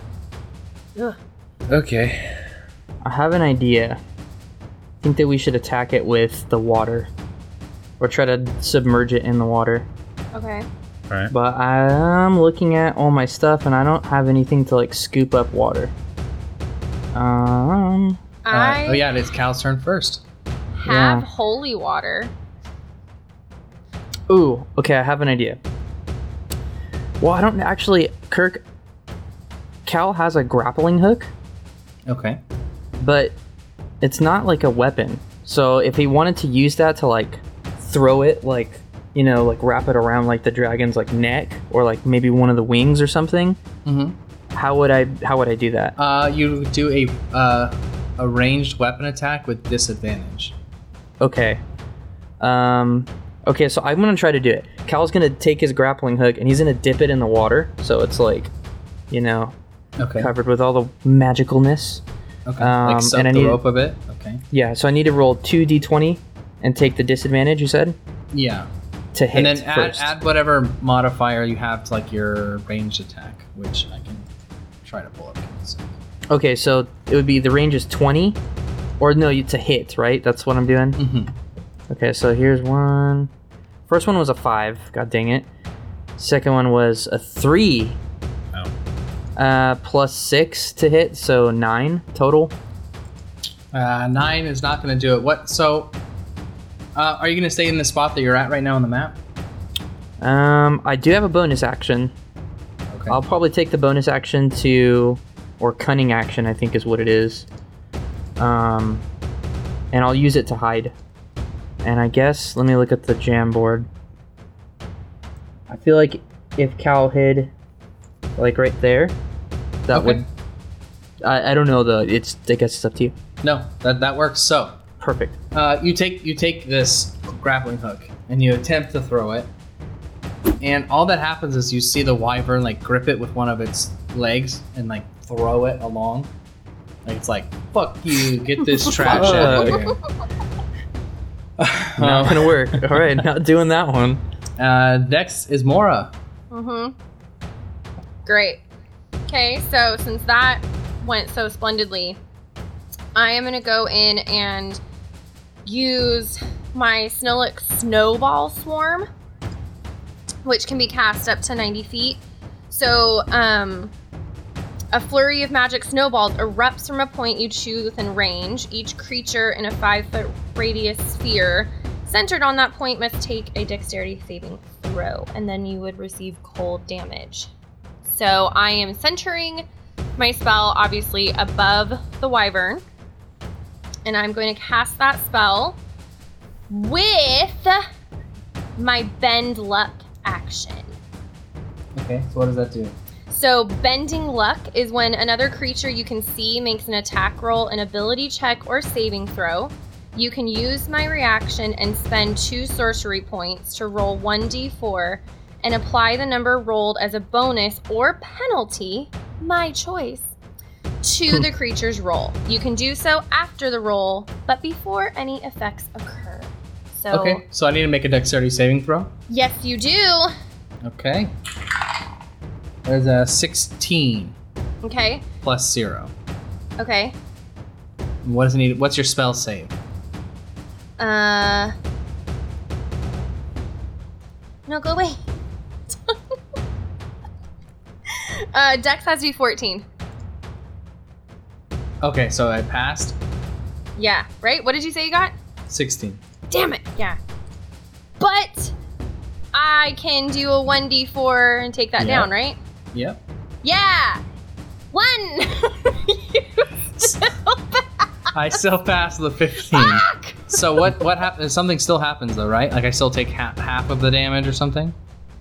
Okay. I have an idea. I think that we should attack it with the water, or try to submerge it in the water. Okay. All right. But I'm looking at all my stuff, and I don't have anything to like scoop up water. Um. I Uh, oh yeah, it's Cal's turn first. have Yeah. holy water. Ooh. Okay, I have an idea. Well, I don't actually. Kirk. Cal has a grappling hook, Okay. but it's not like a weapon. So if he wanted to use that to like throw it, like, you know, like wrap it around like the dragon's like neck, or like maybe one of the wings or something, Mm-hmm. how would I how would I do that? Uh, you do a uh, a ranged weapon attack with disadvantage. Okay. Um okay, so I'm gonna try to do it. Cal's gonna take his grappling hook and he's gonna dip it in the water, so it's like, you know, Okay. covered with all the magicalness. Okay. Um, like soak and I the need- rope a bit. Okay. Yeah, so I need to roll two d twenty and take the disadvantage, you said? Yeah. To hit And then add, first. add whatever modifier you have to like your ranged attack, which I can try to pull up. So, Okay, so it would be the range is twenty, or no, it's a hit, right? That's what I'm doing. mm-hmm. Okay, so here's one. First one was a five. God dang it. Second one was a three. Oh. Uh, plus six to hit, so nine total. Uh, nine is not going to do it. What? So, uh, are you going to stay in the spot that you're at right now on the map? Um, I do have a bonus action. Okay. I'll probably take the bonus action to, or cunning action, I think is what it is. Um, and I'll use it to hide. And I guess, let me look at the jam board. I feel like if Cal hid, like right there, that Okay. would. I, I don't know, the. It's. I guess it's up to you. No, that that works. So, Perfect. uh, you take you take this grappling hook and you attempt to throw it, and all that happens is you see the wyvern like grip it with one of its legs and like throw it along. Like it's like, fuck you, get this trash out of here. Not gonna work. All right, not doing that one. Uh, next is Mora. Mm-hmm. Great. Okay, so since that went so splendidly, I am gonna go in and use my Snillick Snowball Swarm, which can be cast up to ninety feet. So, um, A flurry of magic snowballs erupts from a point you choose within range. Each creature in a five-foot radius sphere centered on that point must take a dexterity saving throw, and then you would receive cold damage. So I am centering my spell, obviously, above the wyvern, and I'm going to cast that spell with my Bend Luck action. Okay, so what does that do? So Bending Luck is when another creature you can see makes an attack roll, an ability check, or saving throw. You can use my reaction and spend two sorcery points to roll one d four and apply the number rolled as a bonus or penalty, my choice, to the creature's roll. You can do so after the roll, but before any effects occur. So, Okay, so I need to make a dexterity saving throw. yes, you do. Okay. There's a sixteen Okay, plus zero. okay. What does it need? What's your spell save? Uh. No, go away. uh, Dex has to be fourteen. Okay, so I passed. Yeah, right? What did you say you got? sixteen. Damn it. Yeah. But I can do a one d four and take that Yeah. down, right? Yep. Yeah. One. You still I still passed the fifteen. back. So what? What happens? Something still happens though, right? Like I still take half half of the damage or something.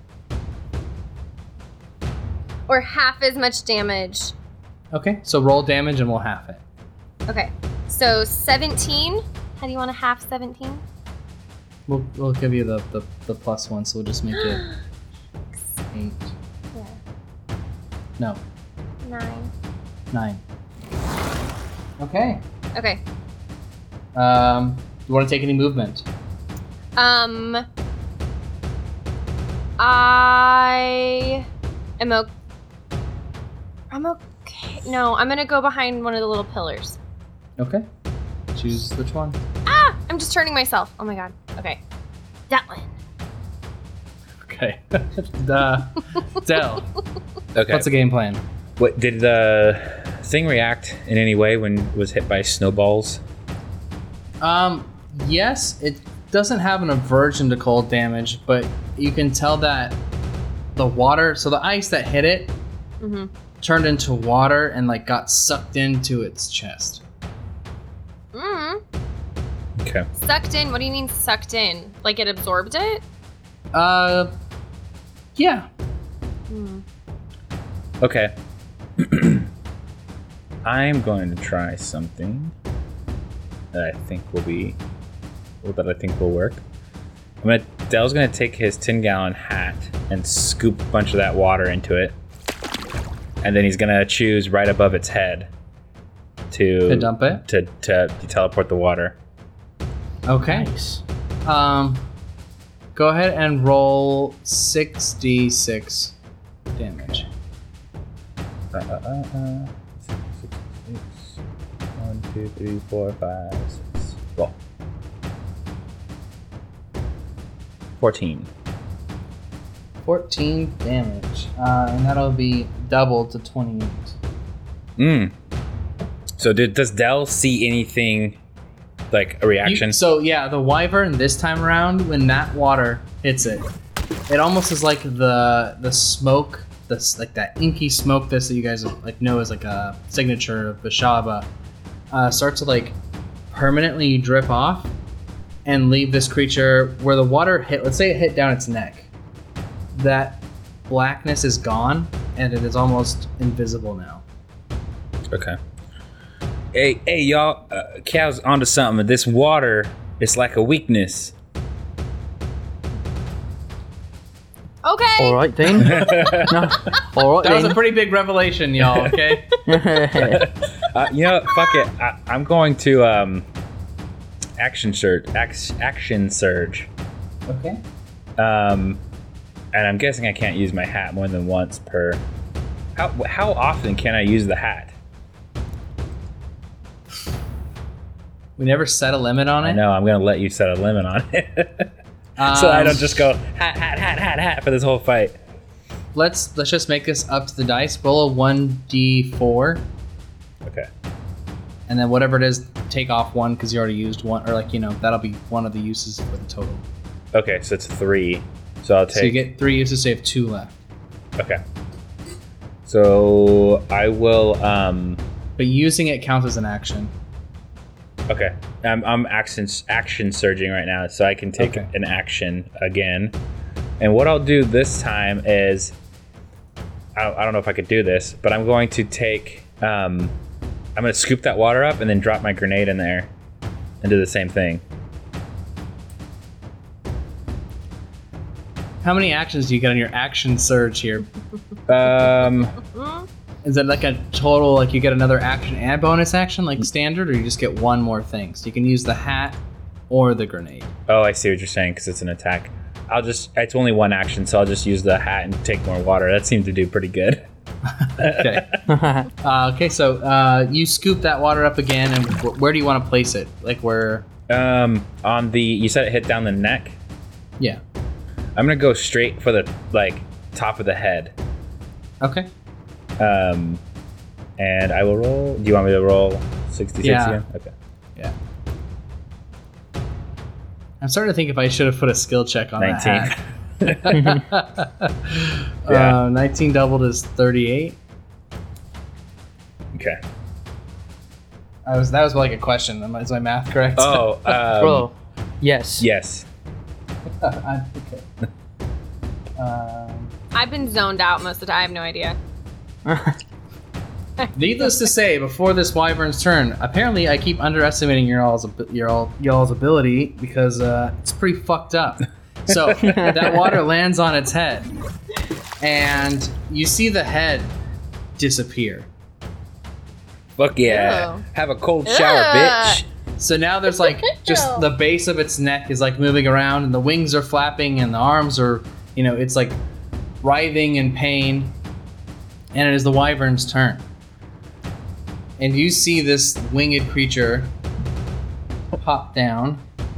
Or half as much damage. Okay, so roll damage and we'll half it. Okay. So seventeen. How do you want to half seventeen? We'll we'll give you the the, the plus one, so we'll just make it eight. Yeah. No, Nine. nine. Okay. Okay. Um, you want to take any movement? Um, I am okay. I'm okay. No, I'm gonna go behind one of the little pillars. Okay. Choose which one. Ah! I'm just turning myself. Oh my god. Okay. That one. Okay. the Dell. Okay. What's the game plan? What did the thing react in any way when it was hit by snowballs? Um, yes, it doesn't have an aversion to cold damage, but you can tell that the water, so the ice that hit it, Mm-hmm. turned into water and like got sucked into its chest. Mm. Okay. Sucked in? What do you mean sucked in? Like it absorbed it? Uh, yeah. Mm. Okay. I'm going to try something that I think will be, well, that I think will work. I'm gonna. Dell's gonna take his ten gallon hat and scoop a bunch of that water into it, and then he's gonna choose right above its head to To dump it? to to, to teleport the water. Okay. Nice. Um, go ahead and roll six d six damage. Uh, uh, uh, uh. Six, six, six. One, two, three, four, five, six. Roll. Fourteen. fourteen damage. Uh, and that'll be doubled to twenty-eight. Mm. So did does Dell see anything like a reaction? You- so yeah, the wyvern this time around, when that water hits it, it almost is like the the smoke, this like that inky smoke this that you guys like know as like a signature of Bashaba, uh, starts to like permanently drip off and leave this creature where the water hit. Let's say it hit down its neck. That blackness is gone and it is almost invisible now. Okay. Hey, hey, y'all! Uh, Cal's onto something. This water, it's like a weakness. Okay. All right then. No. All right That was a then. pretty big revelation, y'all. Okay. Uh, you know, fuck it. I, I'm going to um, action surge. Ax, action surge. Okay. Um, and I'm guessing I can't use my hat more than once per. How how often can I use the hat? We never set a limit on it. I know I'm gonna let you set a limit on it, Um, so I don't just go hat hat hat hat hat for this whole fight. let's let's just make this up to the dice. Roll a one d four, Okay. and then whatever it is, take off one because you already used one, or like you know that'll be one of the uses for the total. Okay, so it's three. So I'll take. So you get three uses, so you have two left. Okay. So I will. Um. But using it counts as an action. Okay. I'm I'm action action surging right now, so I can take Okay. an action again. And what I'll do this time is, I don't, I don't know if I could do this, but I'm going to take. Um, I'm going to scoop that water up and then drop my grenade in there, and do the same thing. How many actions do you get on your action surge here? Um. Is it like a total, like you get another action and bonus action, like standard, or you just get one more thing? So you can use the hat or the grenade. Oh, I see what you're saying, because it's an attack. I'll just. It's only one action, so I'll just use the hat and take more water. That seemed to do pretty good. Okay. uh, okay, so uh, you scoop that water up again, and wh- where do you want to place it? Like where? Um. On the. You said it hit down the neck. Yeah. I'm gonna go straight for the like top of the head. Okay. Um, and I will roll. Do you want me to roll sixty-six Yeah. again? Okay. Yeah. I'm starting to think if I should have put a skill check on nineteen. that hat. Yeah. uh, nineteen doubled is thirty-eight. Okay. I was that was like a question. Am I- Is my math correct? Oh. Um, Bro, yes. Yes. I- okay. Um, I've been zoned out most of the time. I have no idea. needless to say, before this wyvern's turn, apparently I keep underestimating your all's ab- your all y'all's ability because uh, it's pretty fucked up. So that water lands on its head, and you see the head disappear. Fuck yeah. Ew. Have a cold shower, Ugh. bitch. So now there's like just the base of its neck is like moving around, and the wings are flapping, and the arms are, you know, it's like writhing in pain. And it is the wyvern's turn. And you see this winged creature pop down.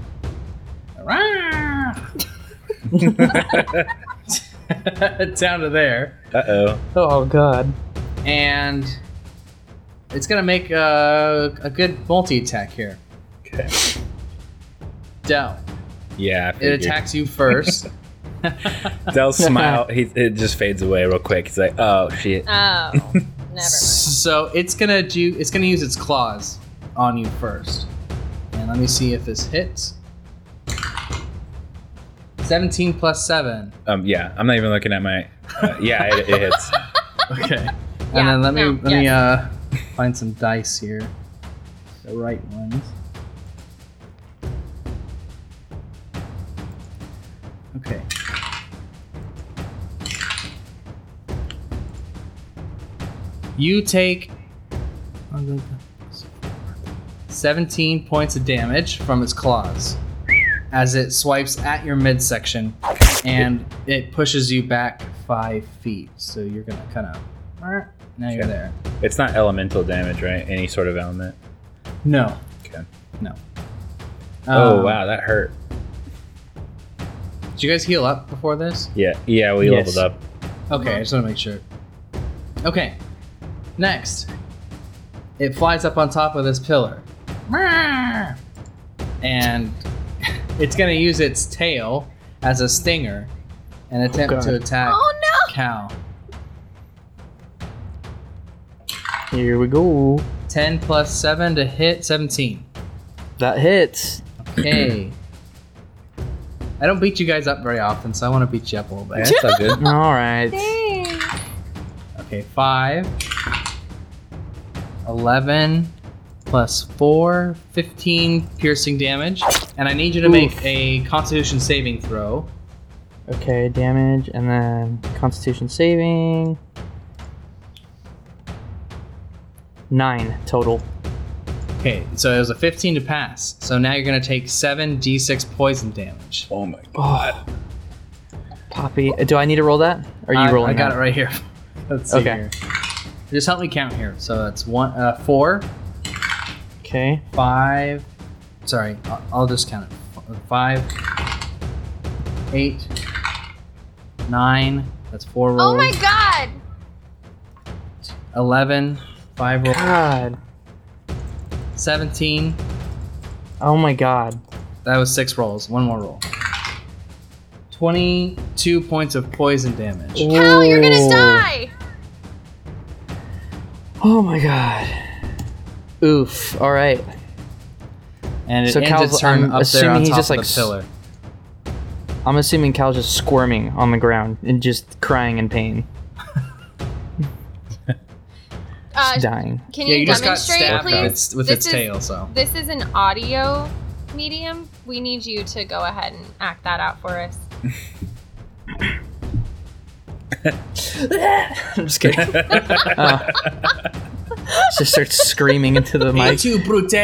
Down to there. Uh oh. Oh god. And it's gonna make a, a good multi-attack here. Okay. Del. Yeah. I It figured. attacks you first. Del's smile. He, it just fades away real quick. He's like, oh shit. Oh, never mind. So it's gonna do. It's gonna use its claws on you first. And let me see if this hits. seventeen plus seven. Um. Yeah. I'm not even looking at my. Uh, yeah. It, it hits. Okay. And Yeah, then let me no, let me yes. uh find some dice here. The right ones. Okay. You take seventeen points of damage from its claws as it swipes at your midsection, and it pushes you back five feet. So you're gonna kind of now you're Okay. there. It's not elemental damage, right? Any sort of element. No, Okay. no. Oh Um, wow, that hurt. Did you guys heal up before this? Yeah. Yeah. We Yes. leveled up. Okay, I just want to make sure. Okay, next. It flies up on top of this pillar. And it's going to use its tail as a stinger and attempt God. to attack Oh no! Cal. Here we go. ten plus seven to hit, seventeen. That hits. Okay. I don't beat you guys up very often, so I want to beat you up a little Yeah, bit. that's all good. All right. Dang. Okay, five. eleven plus four, fifteen piercing damage. And I need you to make Oof. a constitution saving throw. Okay, damage, and then Constitution saving. Nine total. Okay, so it was a fifteen to pass. So now you're going to take seven d six poison damage. Oh my Oh, Poppy. Uh, Do I need to roll that? Or are you I, rolling I got that? it right here. Let's see Okay. here. Just help me count here. So that's one, uh, four, Okay. five. Sorry, I'll, I'll just count it. Five, eight, nine, That's four rolls. Oh my god! eleven. Five rolls. God. seventeen. Oh my god. That was six rolls. One more roll. twenty-two points of poison damage. Cal, you're gonna Ooh. die! Oh my god. Oof. All right. And it So ends Cal's- its turn I'm up there assuming on he's top just, of like, the s- pillar. I'm assuming Cal's just squirming on the ground and just crying in pain, Uh, dying. can Yeah, you, you just got demonstrate, stabbed with please? its, with This its is- tail, so. This is an audio medium. We need you to go ahead and act that out for us. I'm just kidding. uh, just starts screaming into the mic. too, Brute!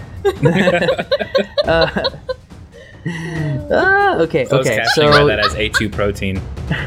Uh, uh, okay, Closed okay. captioning read So that as A two protein.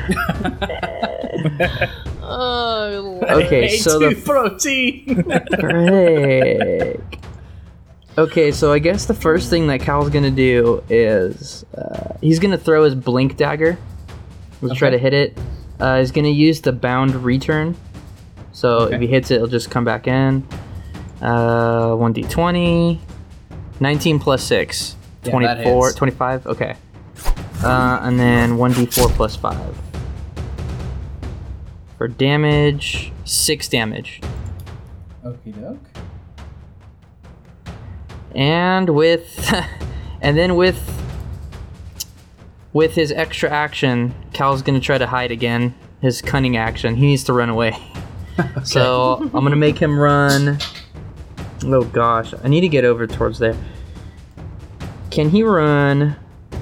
Oh, okay, so the protein! frick. Okay, so I guess the first thing that Cal's gonna do is uh, he's gonna throw his blink dagger. Let's try Okay. to hit it. Uh, he's gonna use the bound return. So Okay. if he hits it, it'll just come back in. Uh, one d twenty. nineteen plus six. Yeah, that twenty-four, hits. twenty-five? Okay. Uh, and then one d four plus five. For damage, six damage. Okie doke. And with, and then with, with his extra action, Cal's gonna try to hide again. His cunning action. He needs to run away. So I'm gonna make him run. Oh gosh, I need to get over towards there. Can he run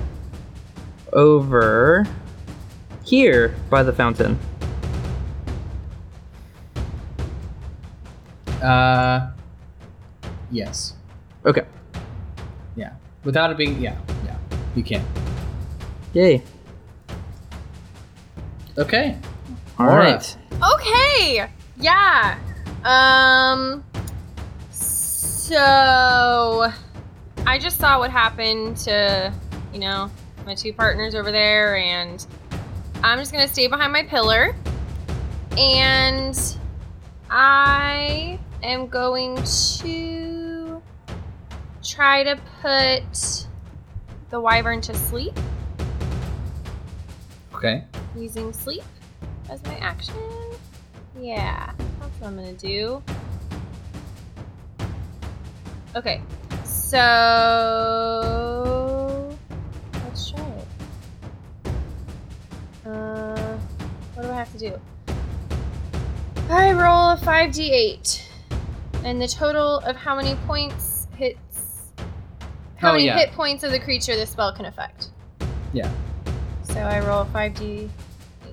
over here by the fountain? Uh, yes. Okay. Yeah. Without it being, yeah, yeah. You can. Yay. Okay. All Mora. right. okay. Yeah. Um. So, I just saw what happened to, you know, my two partners over there, and I'm just gonna stay behind my pillar, and I am going to try to put the wyvern to sleep Okay. using sleep as my action. Yeah, that's what I'm gonna do. Okay, so let's try it. Uh, what do I have to do? I roll a five d eight, and the total of how many points hits, how Oh, many yeah. hit points of the creature this spell can affect. Yeah. So I roll five d eight.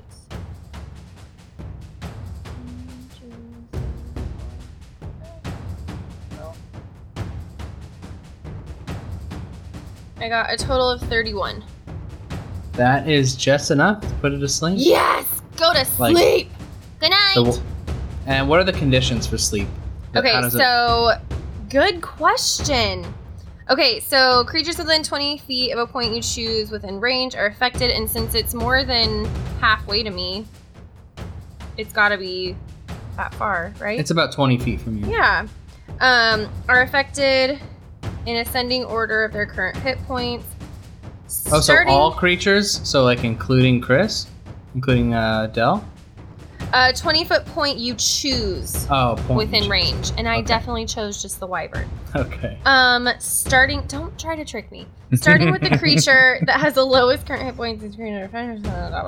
I got a total of thirty-one. That is just enough to put it to sleep. Yes! Go to Like- sleep! Good night! The- and what are the conditions for sleep? Okay, How does it- so good question. Okay, so creatures within twenty feet of a point you choose within range are affected, and since it's more than halfway to me, it's gotta be that far, right? It's about twenty feet from you. Yeah. Um, are affected in ascending order of their current hit points. Oh, so Starting- all creatures? So, like, including Chris? Including uh, Dell? a twenty foot point you choose Oh, point. within range, and I Okay. definitely chose just the wyvern. Okay. Um, starting. Don't try to trick me. Starting with the creature that has the lowest current hit points in screen defenders.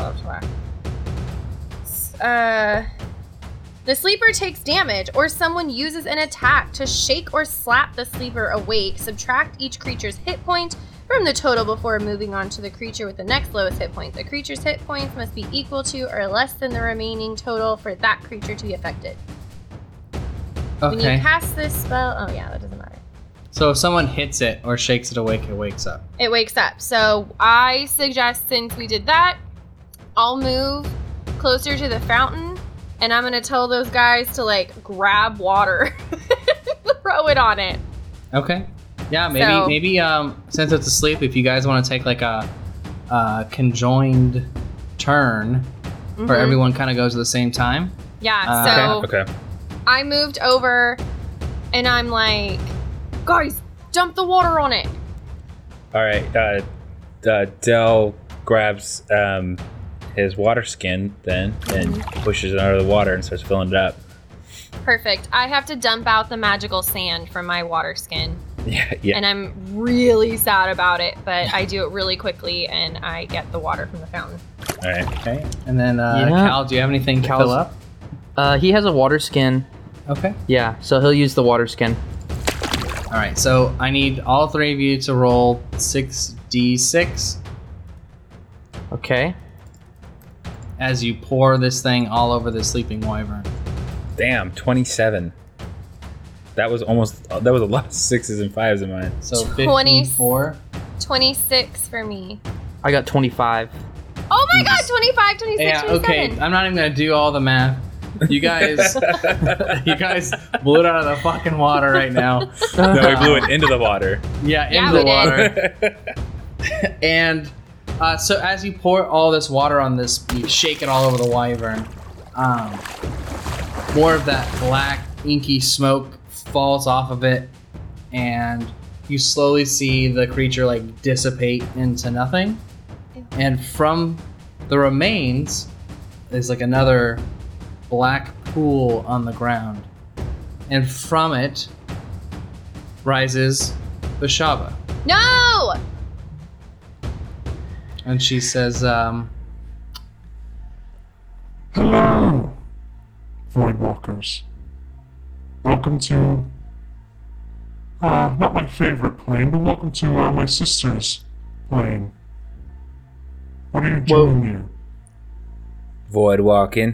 Uh, the sleeper takes damage, or someone uses an attack to shake or slap the sleeper awake. Subtract each creature's hit point from the total before moving on to the creature with the next lowest hit point. The creature's hit points must be equal to or less than the remaining total for that creature to be affected. When you Okay. cast this spell, oh yeah, that doesn't matter. So if someone hits it or shakes it awake, it wakes up. It wakes up. So I suggest, since we did that, I'll move closer to the fountain, and I'm gonna tell those guys to like grab water, throw it on it. Okay. Yeah, maybe So- maybe um since it's asleep, if you guys want to take like a, a conjoined turn where everyone kind of goes at the same time. Yeah, Uh, so Okay. I moved over and I'm like, guys, dump the water on it. All right. Uh, uh, Del grabs um, his water skin then and pushes it under the water and starts filling it up. Perfect. I have to dump out the magical sand from my water skin. Yeah, yeah. And I'm really sad about it, but I do it really quickly and I get the water from the fountain. All right. Okay. And then, uh, Yeah. Cal, do you have anything to Cal's- fill up? Uh, he has a water skin. Okay. Yeah, so he'll use the water skin. All right. So I need all three of you to roll six d six Okay. as you pour this thing all over the sleeping wyvern. Damn, twenty-seven. That was almost. That was a lot of sixes and fives in mine. So Twenty- fifty-four. twenty-six for me. I got twenty-five. Oh my god, twenty-five, twenty-six, Yeah. Okay. twenty-seven. I'm not even gonna do all the math. You guys, you guys blew it out of the fucking water right now. No, we blew it into the water. Yeah, Yeah, into we the did. water. And uh, so as you pour all this water on this, you shake it all over the wyvern. Um, more of that black, inky smoke falls off of it, and you slowly see the creature like dissipate into nothing. And from the remains is like another black pool on the ground, and from it rises Bashaba. No! And she says, um, Hello, Voidwalkers. Welcome to, uh, not my favorite plane, but welcome to uh, my sister's plane. What are you doing here? Void walking.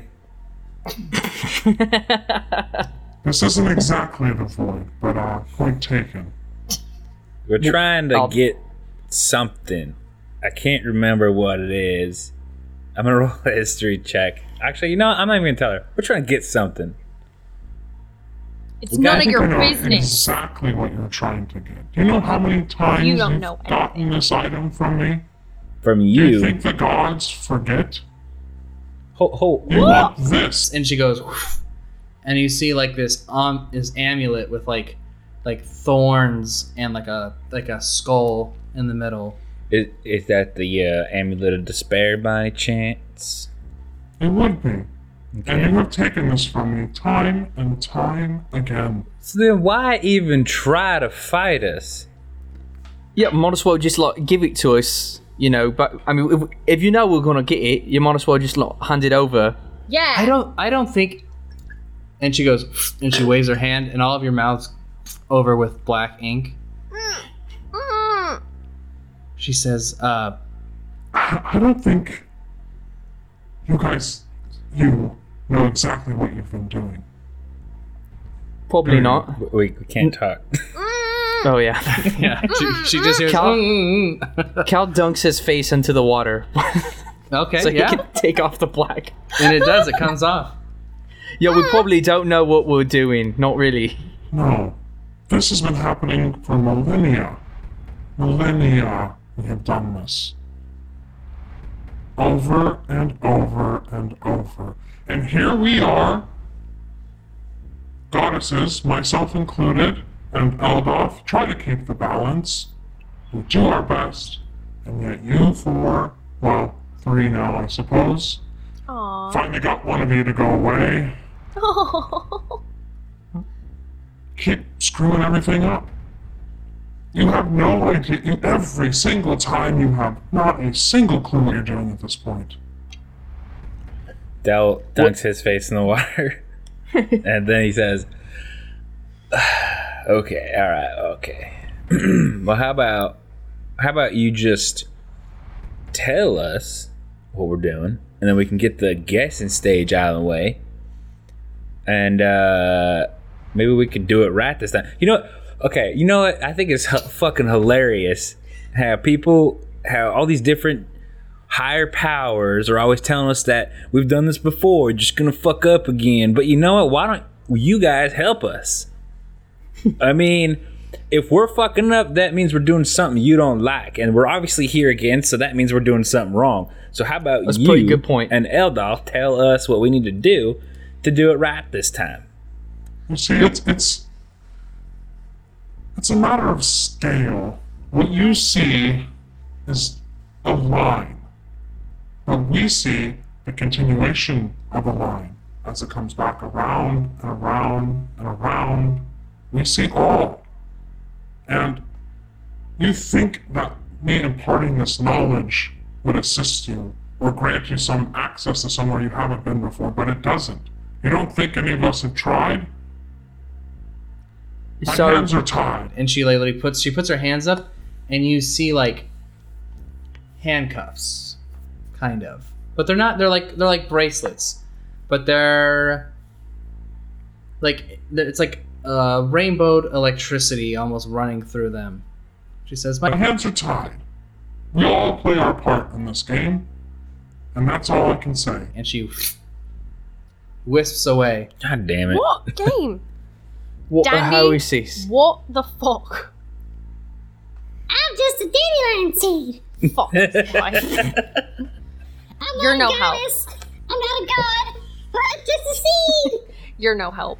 This isn't exactly the void, but uh, point taken. We're trying to I'll- get something. I can't remember what it is. I'm gonna roll a history check. Actually, you know, what? I'm not even gonna tell her. We're trying to get something. It's Okay, none I of I your know business. exactly what you're trying to get. Do you know how many times You don't you've know gotten this item from me? From Do you you. think the gods forget? Ho, ho, You want this? and she goes, "Whoosh," and you see like this um this amulet with like like thorns and like a like a skull in the middle. Is, is that the uh, amulet of despair by any chance? It would be. And Okay. you have taken this from me time and time again. So then why even try to fight us? Yeah, might as well just like give it to us, you know. But I mean, if, if you know we're gonna get it, you might as well just like hand it over. Yeah. I don't I don't think. And she goes, "Whoosh," and she waves her hand, and all of your mouths over with black ink. Mm. She says, uh, I I don't think you guys, you know exactly what you've been doing. Probably not. We, we can't talk. Oh yeah. yeah, she, she just hears, Cal- "Mm, mm, mm." Cal dunks his face into the water, Okay, so yeah, he can take off the black. and it does. It comes off. Yeah, we probably don't know what we're doing. Not really. No, this has been happening for millennia. Millennia we have done this. Over and over and over. And here we are, goddesses, myself included, and Eldoth, try to keep the balance. We do our best, and yet you four, well, three now, I suppose, Aw. finally got one of you to go away. Keep screwing everything up. You have no idea. You, every single time you have not a single clue what you're doing at this point. Del dunks his face in the water. And then he says, okay, all right, okay. Well, how about how about you just tell us what we're doing, and then we can get the guessing stage out of the way, and uh, maybe we could do it right this time. You know what? Okay, you know what? I think it's h- fucking hilarious how people, how all these different higher powers are always telling us that we've done this before, just gonna fuck up again. But you know what? Why don't you guys help us? I mean, if we're fucking up, that means we're doing something you don't like, and we're obviously here again, so that means we're doing something wrong. So how about That's a you pretty good point. and Eldolf tell us what we need to do to do it right this time? You see, it's it's it's a matter of scale. What you see is a line, but we see the continuation of a line as it comes back around and around and around. We see all. And you think that me imparting this knowledge would assist you or grant you some access to somewhere you haven't been before, but it doesn't. You don't think any of us have tried? My So hands are tied. And she literally puts she puts her hands up, and you see like handcuffs, kind of, but they're not. They're like they're like bracelets, but they're like it's like uh, rainbowed electricity almost running through them. She says, My "My hands are tied. We all play our part in this game, and that's all I can say. and she wisps away. God damn it. What game? what the Dandy? hell is this? What the fuck? I'm just a dandelion seed. Fuck this guy. I'm You're not no a help. goddess. I'm not a god. I'm just a seed. You're no help.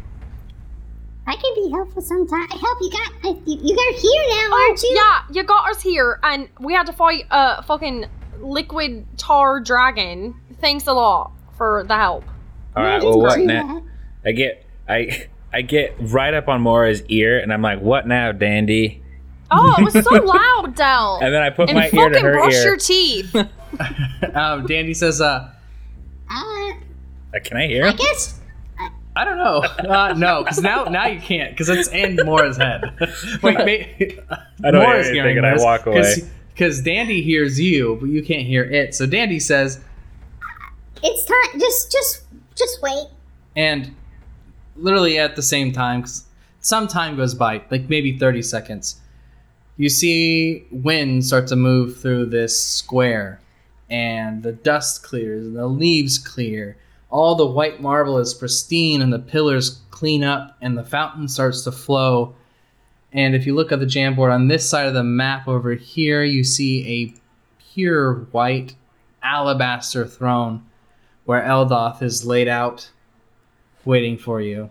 I can be helpful sometimes. I help you got. I, you, you got here now, aren't you? Yeah, you got us here, and we had to fight a fucking liquid tar dragon. Thanks a lot for the help. All right, Didn't well, what do now? that. I get, I, I get right up on Mora's ear, and I'm like, "What now, Dandy?" Oh, it was so loud, Del. And then I put And my ear to fucking her brush ear. your teeth. Um, Dandy says, "Uh, Uh, Uh, can I hear? I guess. I don't know. Uh, no, because now now you can't because it's in Mora's head. Wait, wait. I don't hear anything and I walk away. Because Dandy hears you, but you can't hear it. So Dandy says, It's time. Just, just, just wait. and literally at the same time, 'cause some time goes by, like maybe thirty seconds, you see wind start to move through this square, and the dust clears, and the leaves clear. All the white marble is pristine, and the pillars clean up, and the fountain starts to flow. And if you look at the Jamboard on this side of the map over here, you see a pure white alabaster throne where Eldoth is laid out, waiting for you.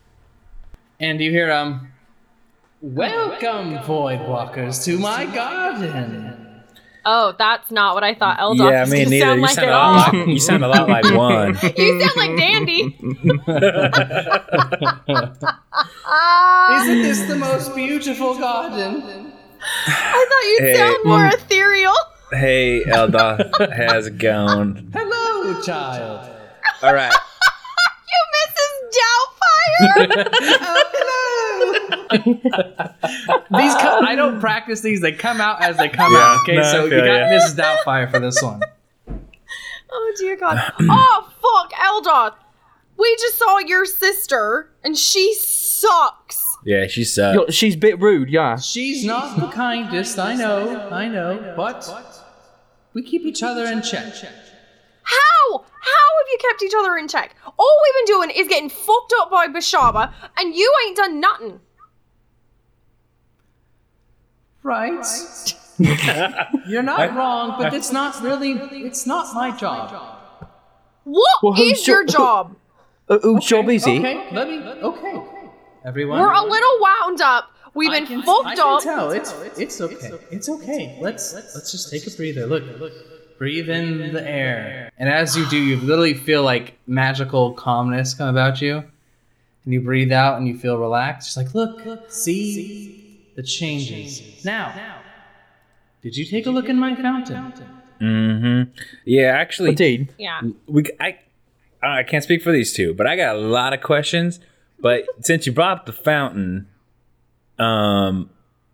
And you hear, um, welcome, Voidwalkers, to my garden. Oh, that's not what I thought Eldoth Yeah, was me gonna neither. sound You like sound, at a all. lot, you sound a lot like one. You sound like Dandy. Isn't this the most beautiful garden? I thought you'd Hey. sound more ethereal. Hey, Elda, how's it going? Hello, child. All right. You Missus Doubtfire. These come, I don't practice these. They come out as they come Yeah, out. Okay, no, I so you feel got ya. Missus Doubtfire for this one. Oh dear God. Oh fuck, Eldoth. We just saw your sister, and she sucks. Yeah, she sucks. Yo, she's a bit rude, yeah. She's not the kindest, I know, I know, but we keep each other in check. How? How have you kept each other in check? All we've been doing is getting fucked up by Bashaba, and you ain't done nothing. Right? You're not wrong, but it's not really, it's not my job. What Well, whose is your jo- job? Uh, whose job is it? Okay, let me, okay. Everyone. We're a little wound up. We've I been can, fucked I can up. tell. It's it's okay. It's okay. Let's let's just take a breather. Look, breathe in the air, and as you do, you literally feel like magical calmness come about you, and you breathe out, and you feel relaxed. Just like look, see the changes now. Did you take a look in my fountain? Mm-hmm. Yeah, actually, Indeed. Yeah. we I I can't speak for these two, but I got a lot of questions. But since you brought up the fountain, um,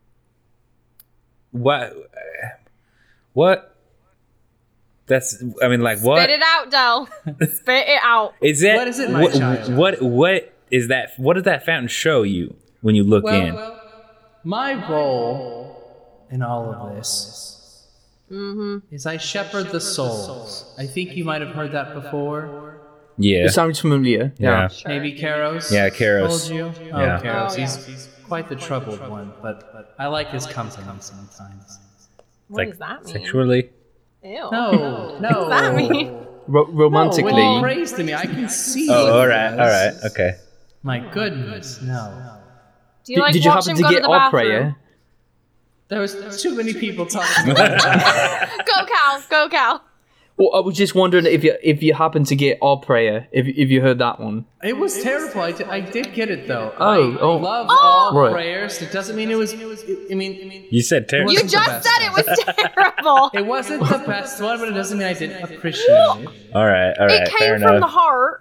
what, what? That's I mean, like what Spit it out, Del. Spit it out. is that? What is it, my what, child? what what is that? What does that fountain show you when you look in? Well, my role in all of this is I shepherd the souls. I think you might have heard that before. Yeah, It sounds familiar. yeah, Yeah. Maybe Karos? Yeah, Karos. Told you? Oh, Yeah. Karos. Oh, He's quite the troubled one, but I like his company sometimes. What like does that mean? sexually. Ew. No, no. What does that mean? Ro- No, romantically. when he prays to me, I can see. Oh, what all he right, all does. right, okay. My goodness, no. Do you Did, like did you watch happen him to go get to the our bathroom? prayer? There was too many people talking about that. Go Cal, go Cal. Well, I was just wondering if you if you happened to get our prayer, if if you heard that one. It was terrible. I did, I did get it though. Oh, I oh. love all Right. prayers. It doesn't mean it was. I mean, You said terrible. You wasn't the just best said it one. was terrible. it wasn't the best one, but it doesn't mean I didn't appreciate it. All right, all right, It fair came from the enough. heart.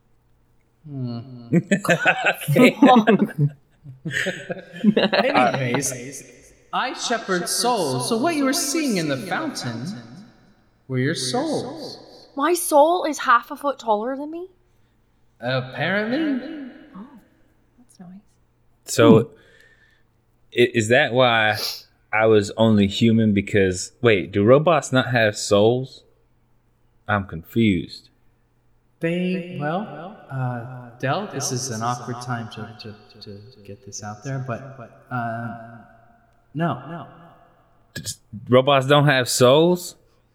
Anyways, I shepherd souls. So what you were seeing in the fountain were your souls. My soul is half a foot taller than me. Apparently. That's nice. So, i- is that why I was only human? Because wait, do robots not have souls? I'm confused. They, well, uh, Del, this is an awkward time to, to, to get this out there, but, uh, no, no, Robots don't have souls?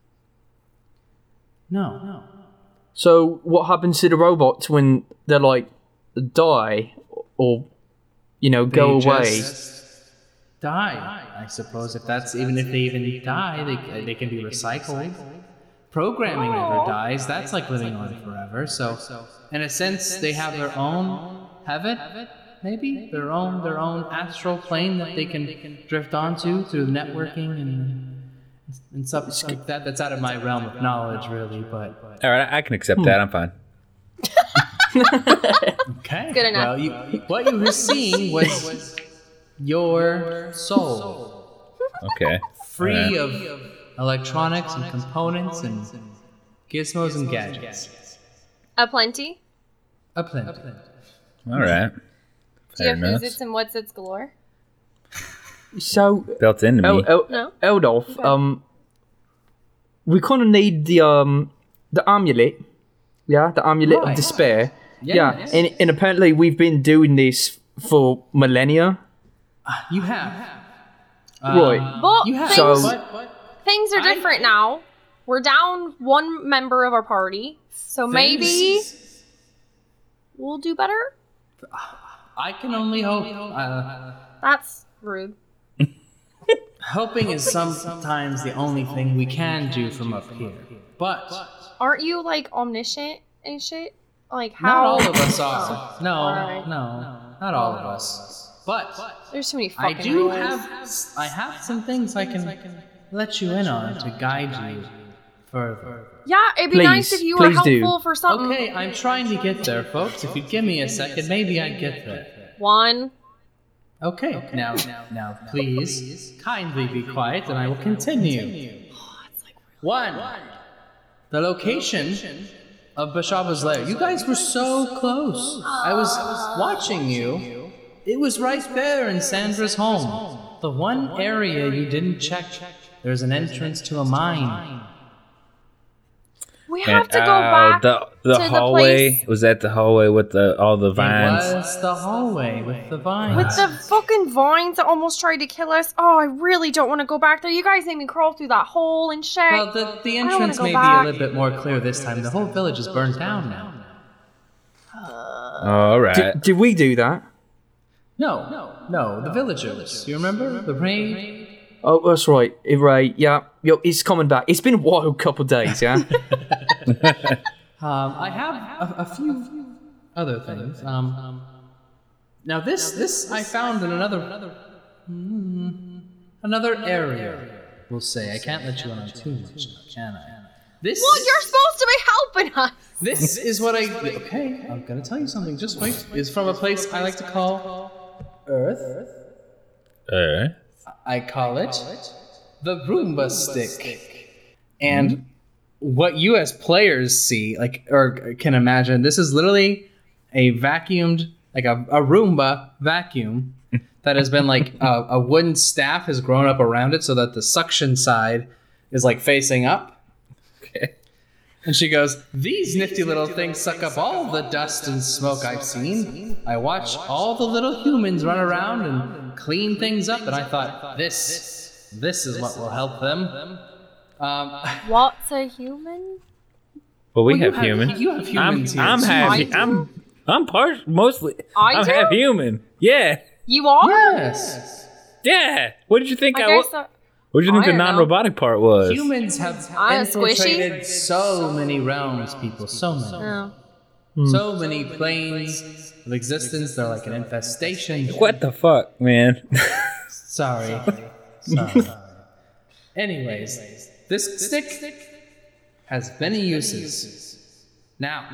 no, no. So what happens to the robots when they're like die or you know go They away? just die, I suppose. If that's, even if they even die, they, they can be recycled. Programming never dies. That's like living on forever. So, in a sense, they have their own heaven, maybe their own their own astral plane that they can drift onto through networking and and stuff like that. That's out of my realm of knowledge, really. But All right, I can accept that. I'm fine. okay, Good enough. Well, you, what you were seeing was your soul, Okay. free Alright. of electronics and components and gizmos and gadgets. A plenty. A plenty. All right. Do you Fair have enough. who's its and what's its galore? So Built into me. El- El- No. Eldolf, um, we kind of need the um the amulet, yeah, the amulet Right. of despair, yeah, Yes. and and apparently we've been doing this for millennia, You have. right? But You have. things, So- But, but things are I- different now. We're down one member of our party, so maybe things- we'll do better. I can only hope. Uh, That's rude. hoping is sometimes the only thing we can do from up here. But Aren't you like omniscient and shit? Like not how? all of us are. No, Alright. no, not all of us. But There's too many I fucking do rules. have. I have some things I can let you in on to guide you further. Yeah, it'd be Please, nice if you were please do. helpful for something. Okay, I'm trying to get there, folks. If you'd give me a second, maybe I'd get there. One. Okay, now, now, please, kindly be quiet, and I will continue. One, the location of Bashaba's lair. You guys were so close. I was watching you. It was right there in Sandra's home. The one area you didn't check. There's an entrance to a mine. We have to go uh, back the the to the hallway place- was that the hallway with the all the It vines. was the hallway with the vines. with the fucking vines that almost tried to kill us. Oh, I really don't want to go back there. You guys made me crawl through that hole and shit. Well, the, the I don't wanna entrance go may back. be a little bit more clear this time. The whole village is burned down now. All right. Did, did we do that? No, no, no, the villagers. You remember? The raid? Oh, that's right. Eh, Right, yeah, yo, it's coming back. It's been a wild couple days, yeah. Um, I have a, a few other things. Um, now this, this I found in another, hmm, another area. We'll say I can't let you in on too much, now, can I? This, well, you're supposed to be helping us. this is what I. Okay, I'm gonna tell you something. Just wait. Is from a place I like to call Earth. All right. I call it the Roomba stick. And what you as players see, like, or can imagine, this is literally a vacuumed, like a, a Roomba vacuum that has been like a, a wooden staff has grown up around it so that the suction side is like facing up. Okay. And she goes, these nifty little things suck up all the dust and smoke I've seen. I watch all the little humans run around and clean things up, and I thought, this, this is what will help them. Um, What's a human? Well, we well, you have have- human. you have humans I'm, here, I'm too. half. I'm. I'm part. Mostly. I I'm do? half human. Yeah. You are? yes. Yeah. What did you think? I I, guess wa- that- what did you think I the don't know. non-robotic part was? Humans have I'm infiltrated squishy. so many realms, people. So many. Oh. So many planes of existence. They're like an infestation. What the fuck, man? Sorry. Sorry. Anyways, this stick has many uses. Now,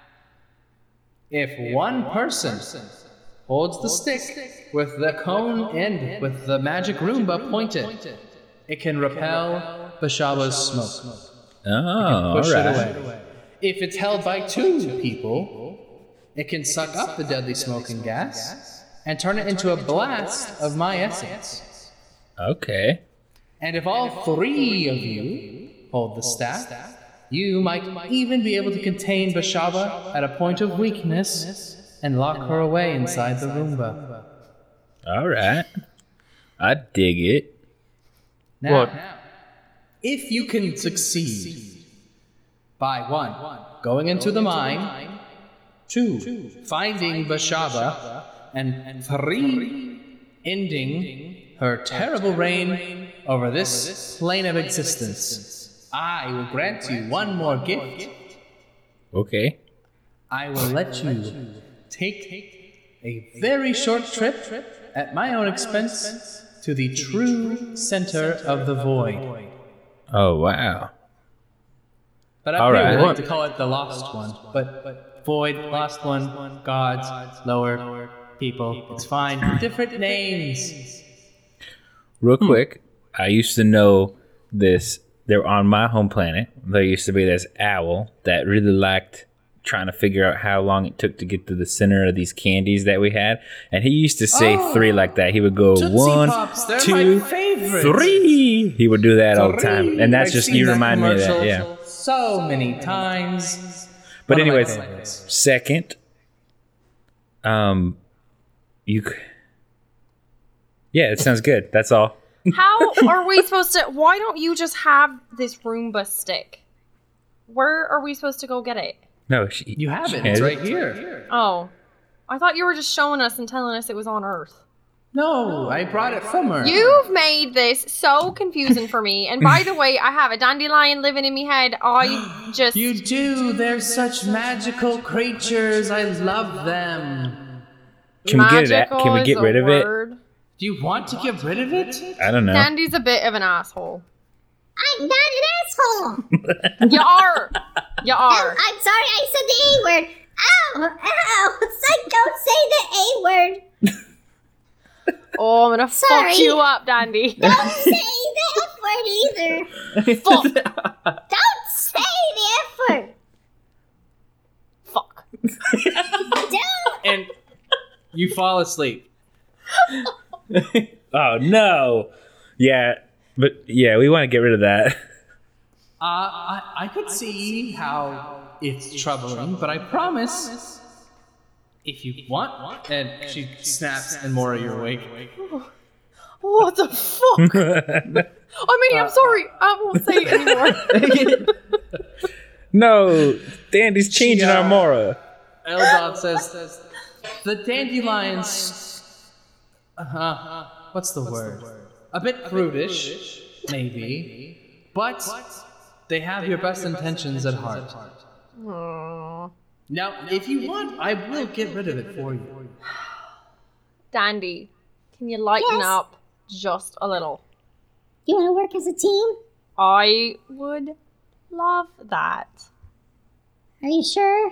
if one person holds the stick with the cone end with the magic Roomba pointed, it can repel Bashaba's smoke. Oh, Push all it right. away. If it's held by two people, it can suck up the deadly smoking gas and turn it into a blast of my essence. Okay. And if all three of you hold the staff, you might even be able to contain Bashaba at a point of weakness and lock her away inside the Roomba. All right. I dig it. Now, What? if you can succeed by one, going into the mine, two, finding Bashaba, and three, ending her terrible reign over this plane of existence, I will grant you one more gift. Okay. I will let you take a very short trip at my own expense to the true center of the void. Oh wow. But I All really right. like to call it the lost one. But void, lost one, gods, lower, people. It's fine. Different names. Real quick, I used to know this. There on my home planet, there used to be this owl that really liked trying to figure out how long it took to get to the center of these candies that we had. And he used to say three like that. He would go Tootsie one, Pops, they're two, my favorite. three. He would do that all the time. And that's I've just, seen you that remind me of that, commercial yeah. So many times. But One of my anyways, favorites. second, um, you, c- yeah, it sounds good. That's all. How are we supposed to? Why don't you just have this Roomba stick? Where are we supposed to go get it? No, she, You have she it. has It's right here. Oh, I thought you were just showing us and telling us it was on Earth. No, I brought it from her. You've made this so confusing for me. And by the way, I have a dandelion living in my head. I just You do. They're such magical creatures. I love them. Can we get it? At, magical can we is get a rid of word. Do you want to get rid of it? it? I don't know. Dandy's a bit of an asshole. I'm not an asshole. You are. You I'm, are. I'm sorry, I said the A word. Ow, ow. It's like, don't say the A word. Oh, I'm gonna Sorry. fuck you up, Dandy. Don't say the F word either. Fuck. Don't say the F word. Fuck. Don't. And you fall asleep. Oh no. Yeah, but yeah, we want to get rid of that. Uh, I, I could see how it's troubling, but I promise, if you want, and she snaps, and Mora, you're awake. What the fuck? I mean, I'm sorry. I won't say it anymore. No, Dandy's changing Yeah. our Mora. Eldon says, the dandelions, uh, what's the word? A bit prudish, maybe, but they have your best intentions at heart. Aw. Now, if you want, I will get rid of it for you. Dandy, can you lighten Yes? up just a little? You want to work as a team? I would love that. Are you sure?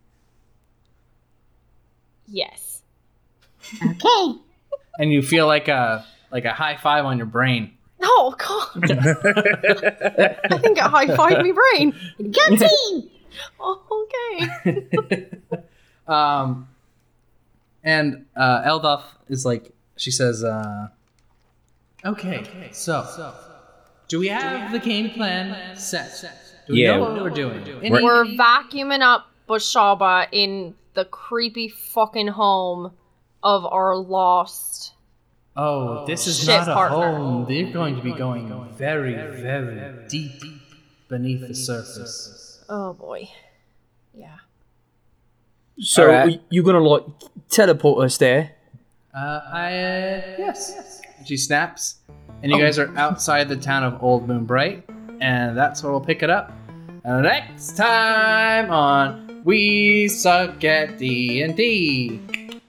Yes. Okay. And you feel like a like a high five on your brain. Oh, God. I think it high-fived me brain. Go team. Oh, okay. Um, and uh, Eldoth is like, she says, uh, okay, so, do we have the game plan set? Do we Yeah. know what we're doing? Any- We're vacuuming up Bashaba in the creepy fucking home of our lost. Oh, this is Shit not a partner. home. They're going to be going very, very deep beneath the surface. Oh boy. Yeah. So Alright. you're gonna like teleport us there? Uh, I, uh, yes. She snaps, and you guys are outside the town of Old Moon Bright, and that's where we'll pick it up uh, next time on We Suck at D and D.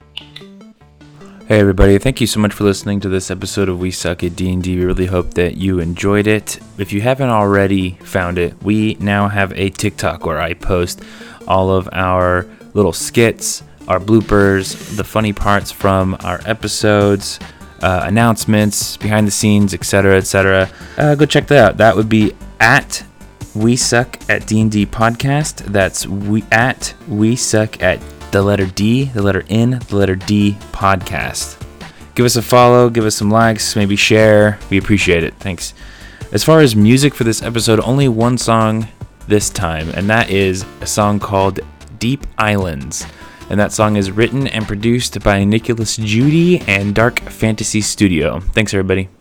Hey everybody, thank you so much for listening to this episode of We Suck at D and D. We really hope that you enjoyed it. If you haven't already found it, we now have a TikTok where I post all of our little skits, our bloopers, the funny parts from our episodes, uh, announcements, behind the scenes, et cetera, et cetera. Uh, go check that out. That would be at We Suck at D and D Podcast. That's we at We Suck at the letter D, the letter N, the letter D Podcast. Give us a follow, give us some likes, maybe share. We appreciate it. Thanks. As far as music for this episode, only one song this time, and that is a song called Deep Islands. And that song is written and produced by Nicholas Judy and Dark Fantasy Studio. Thanks, everybody.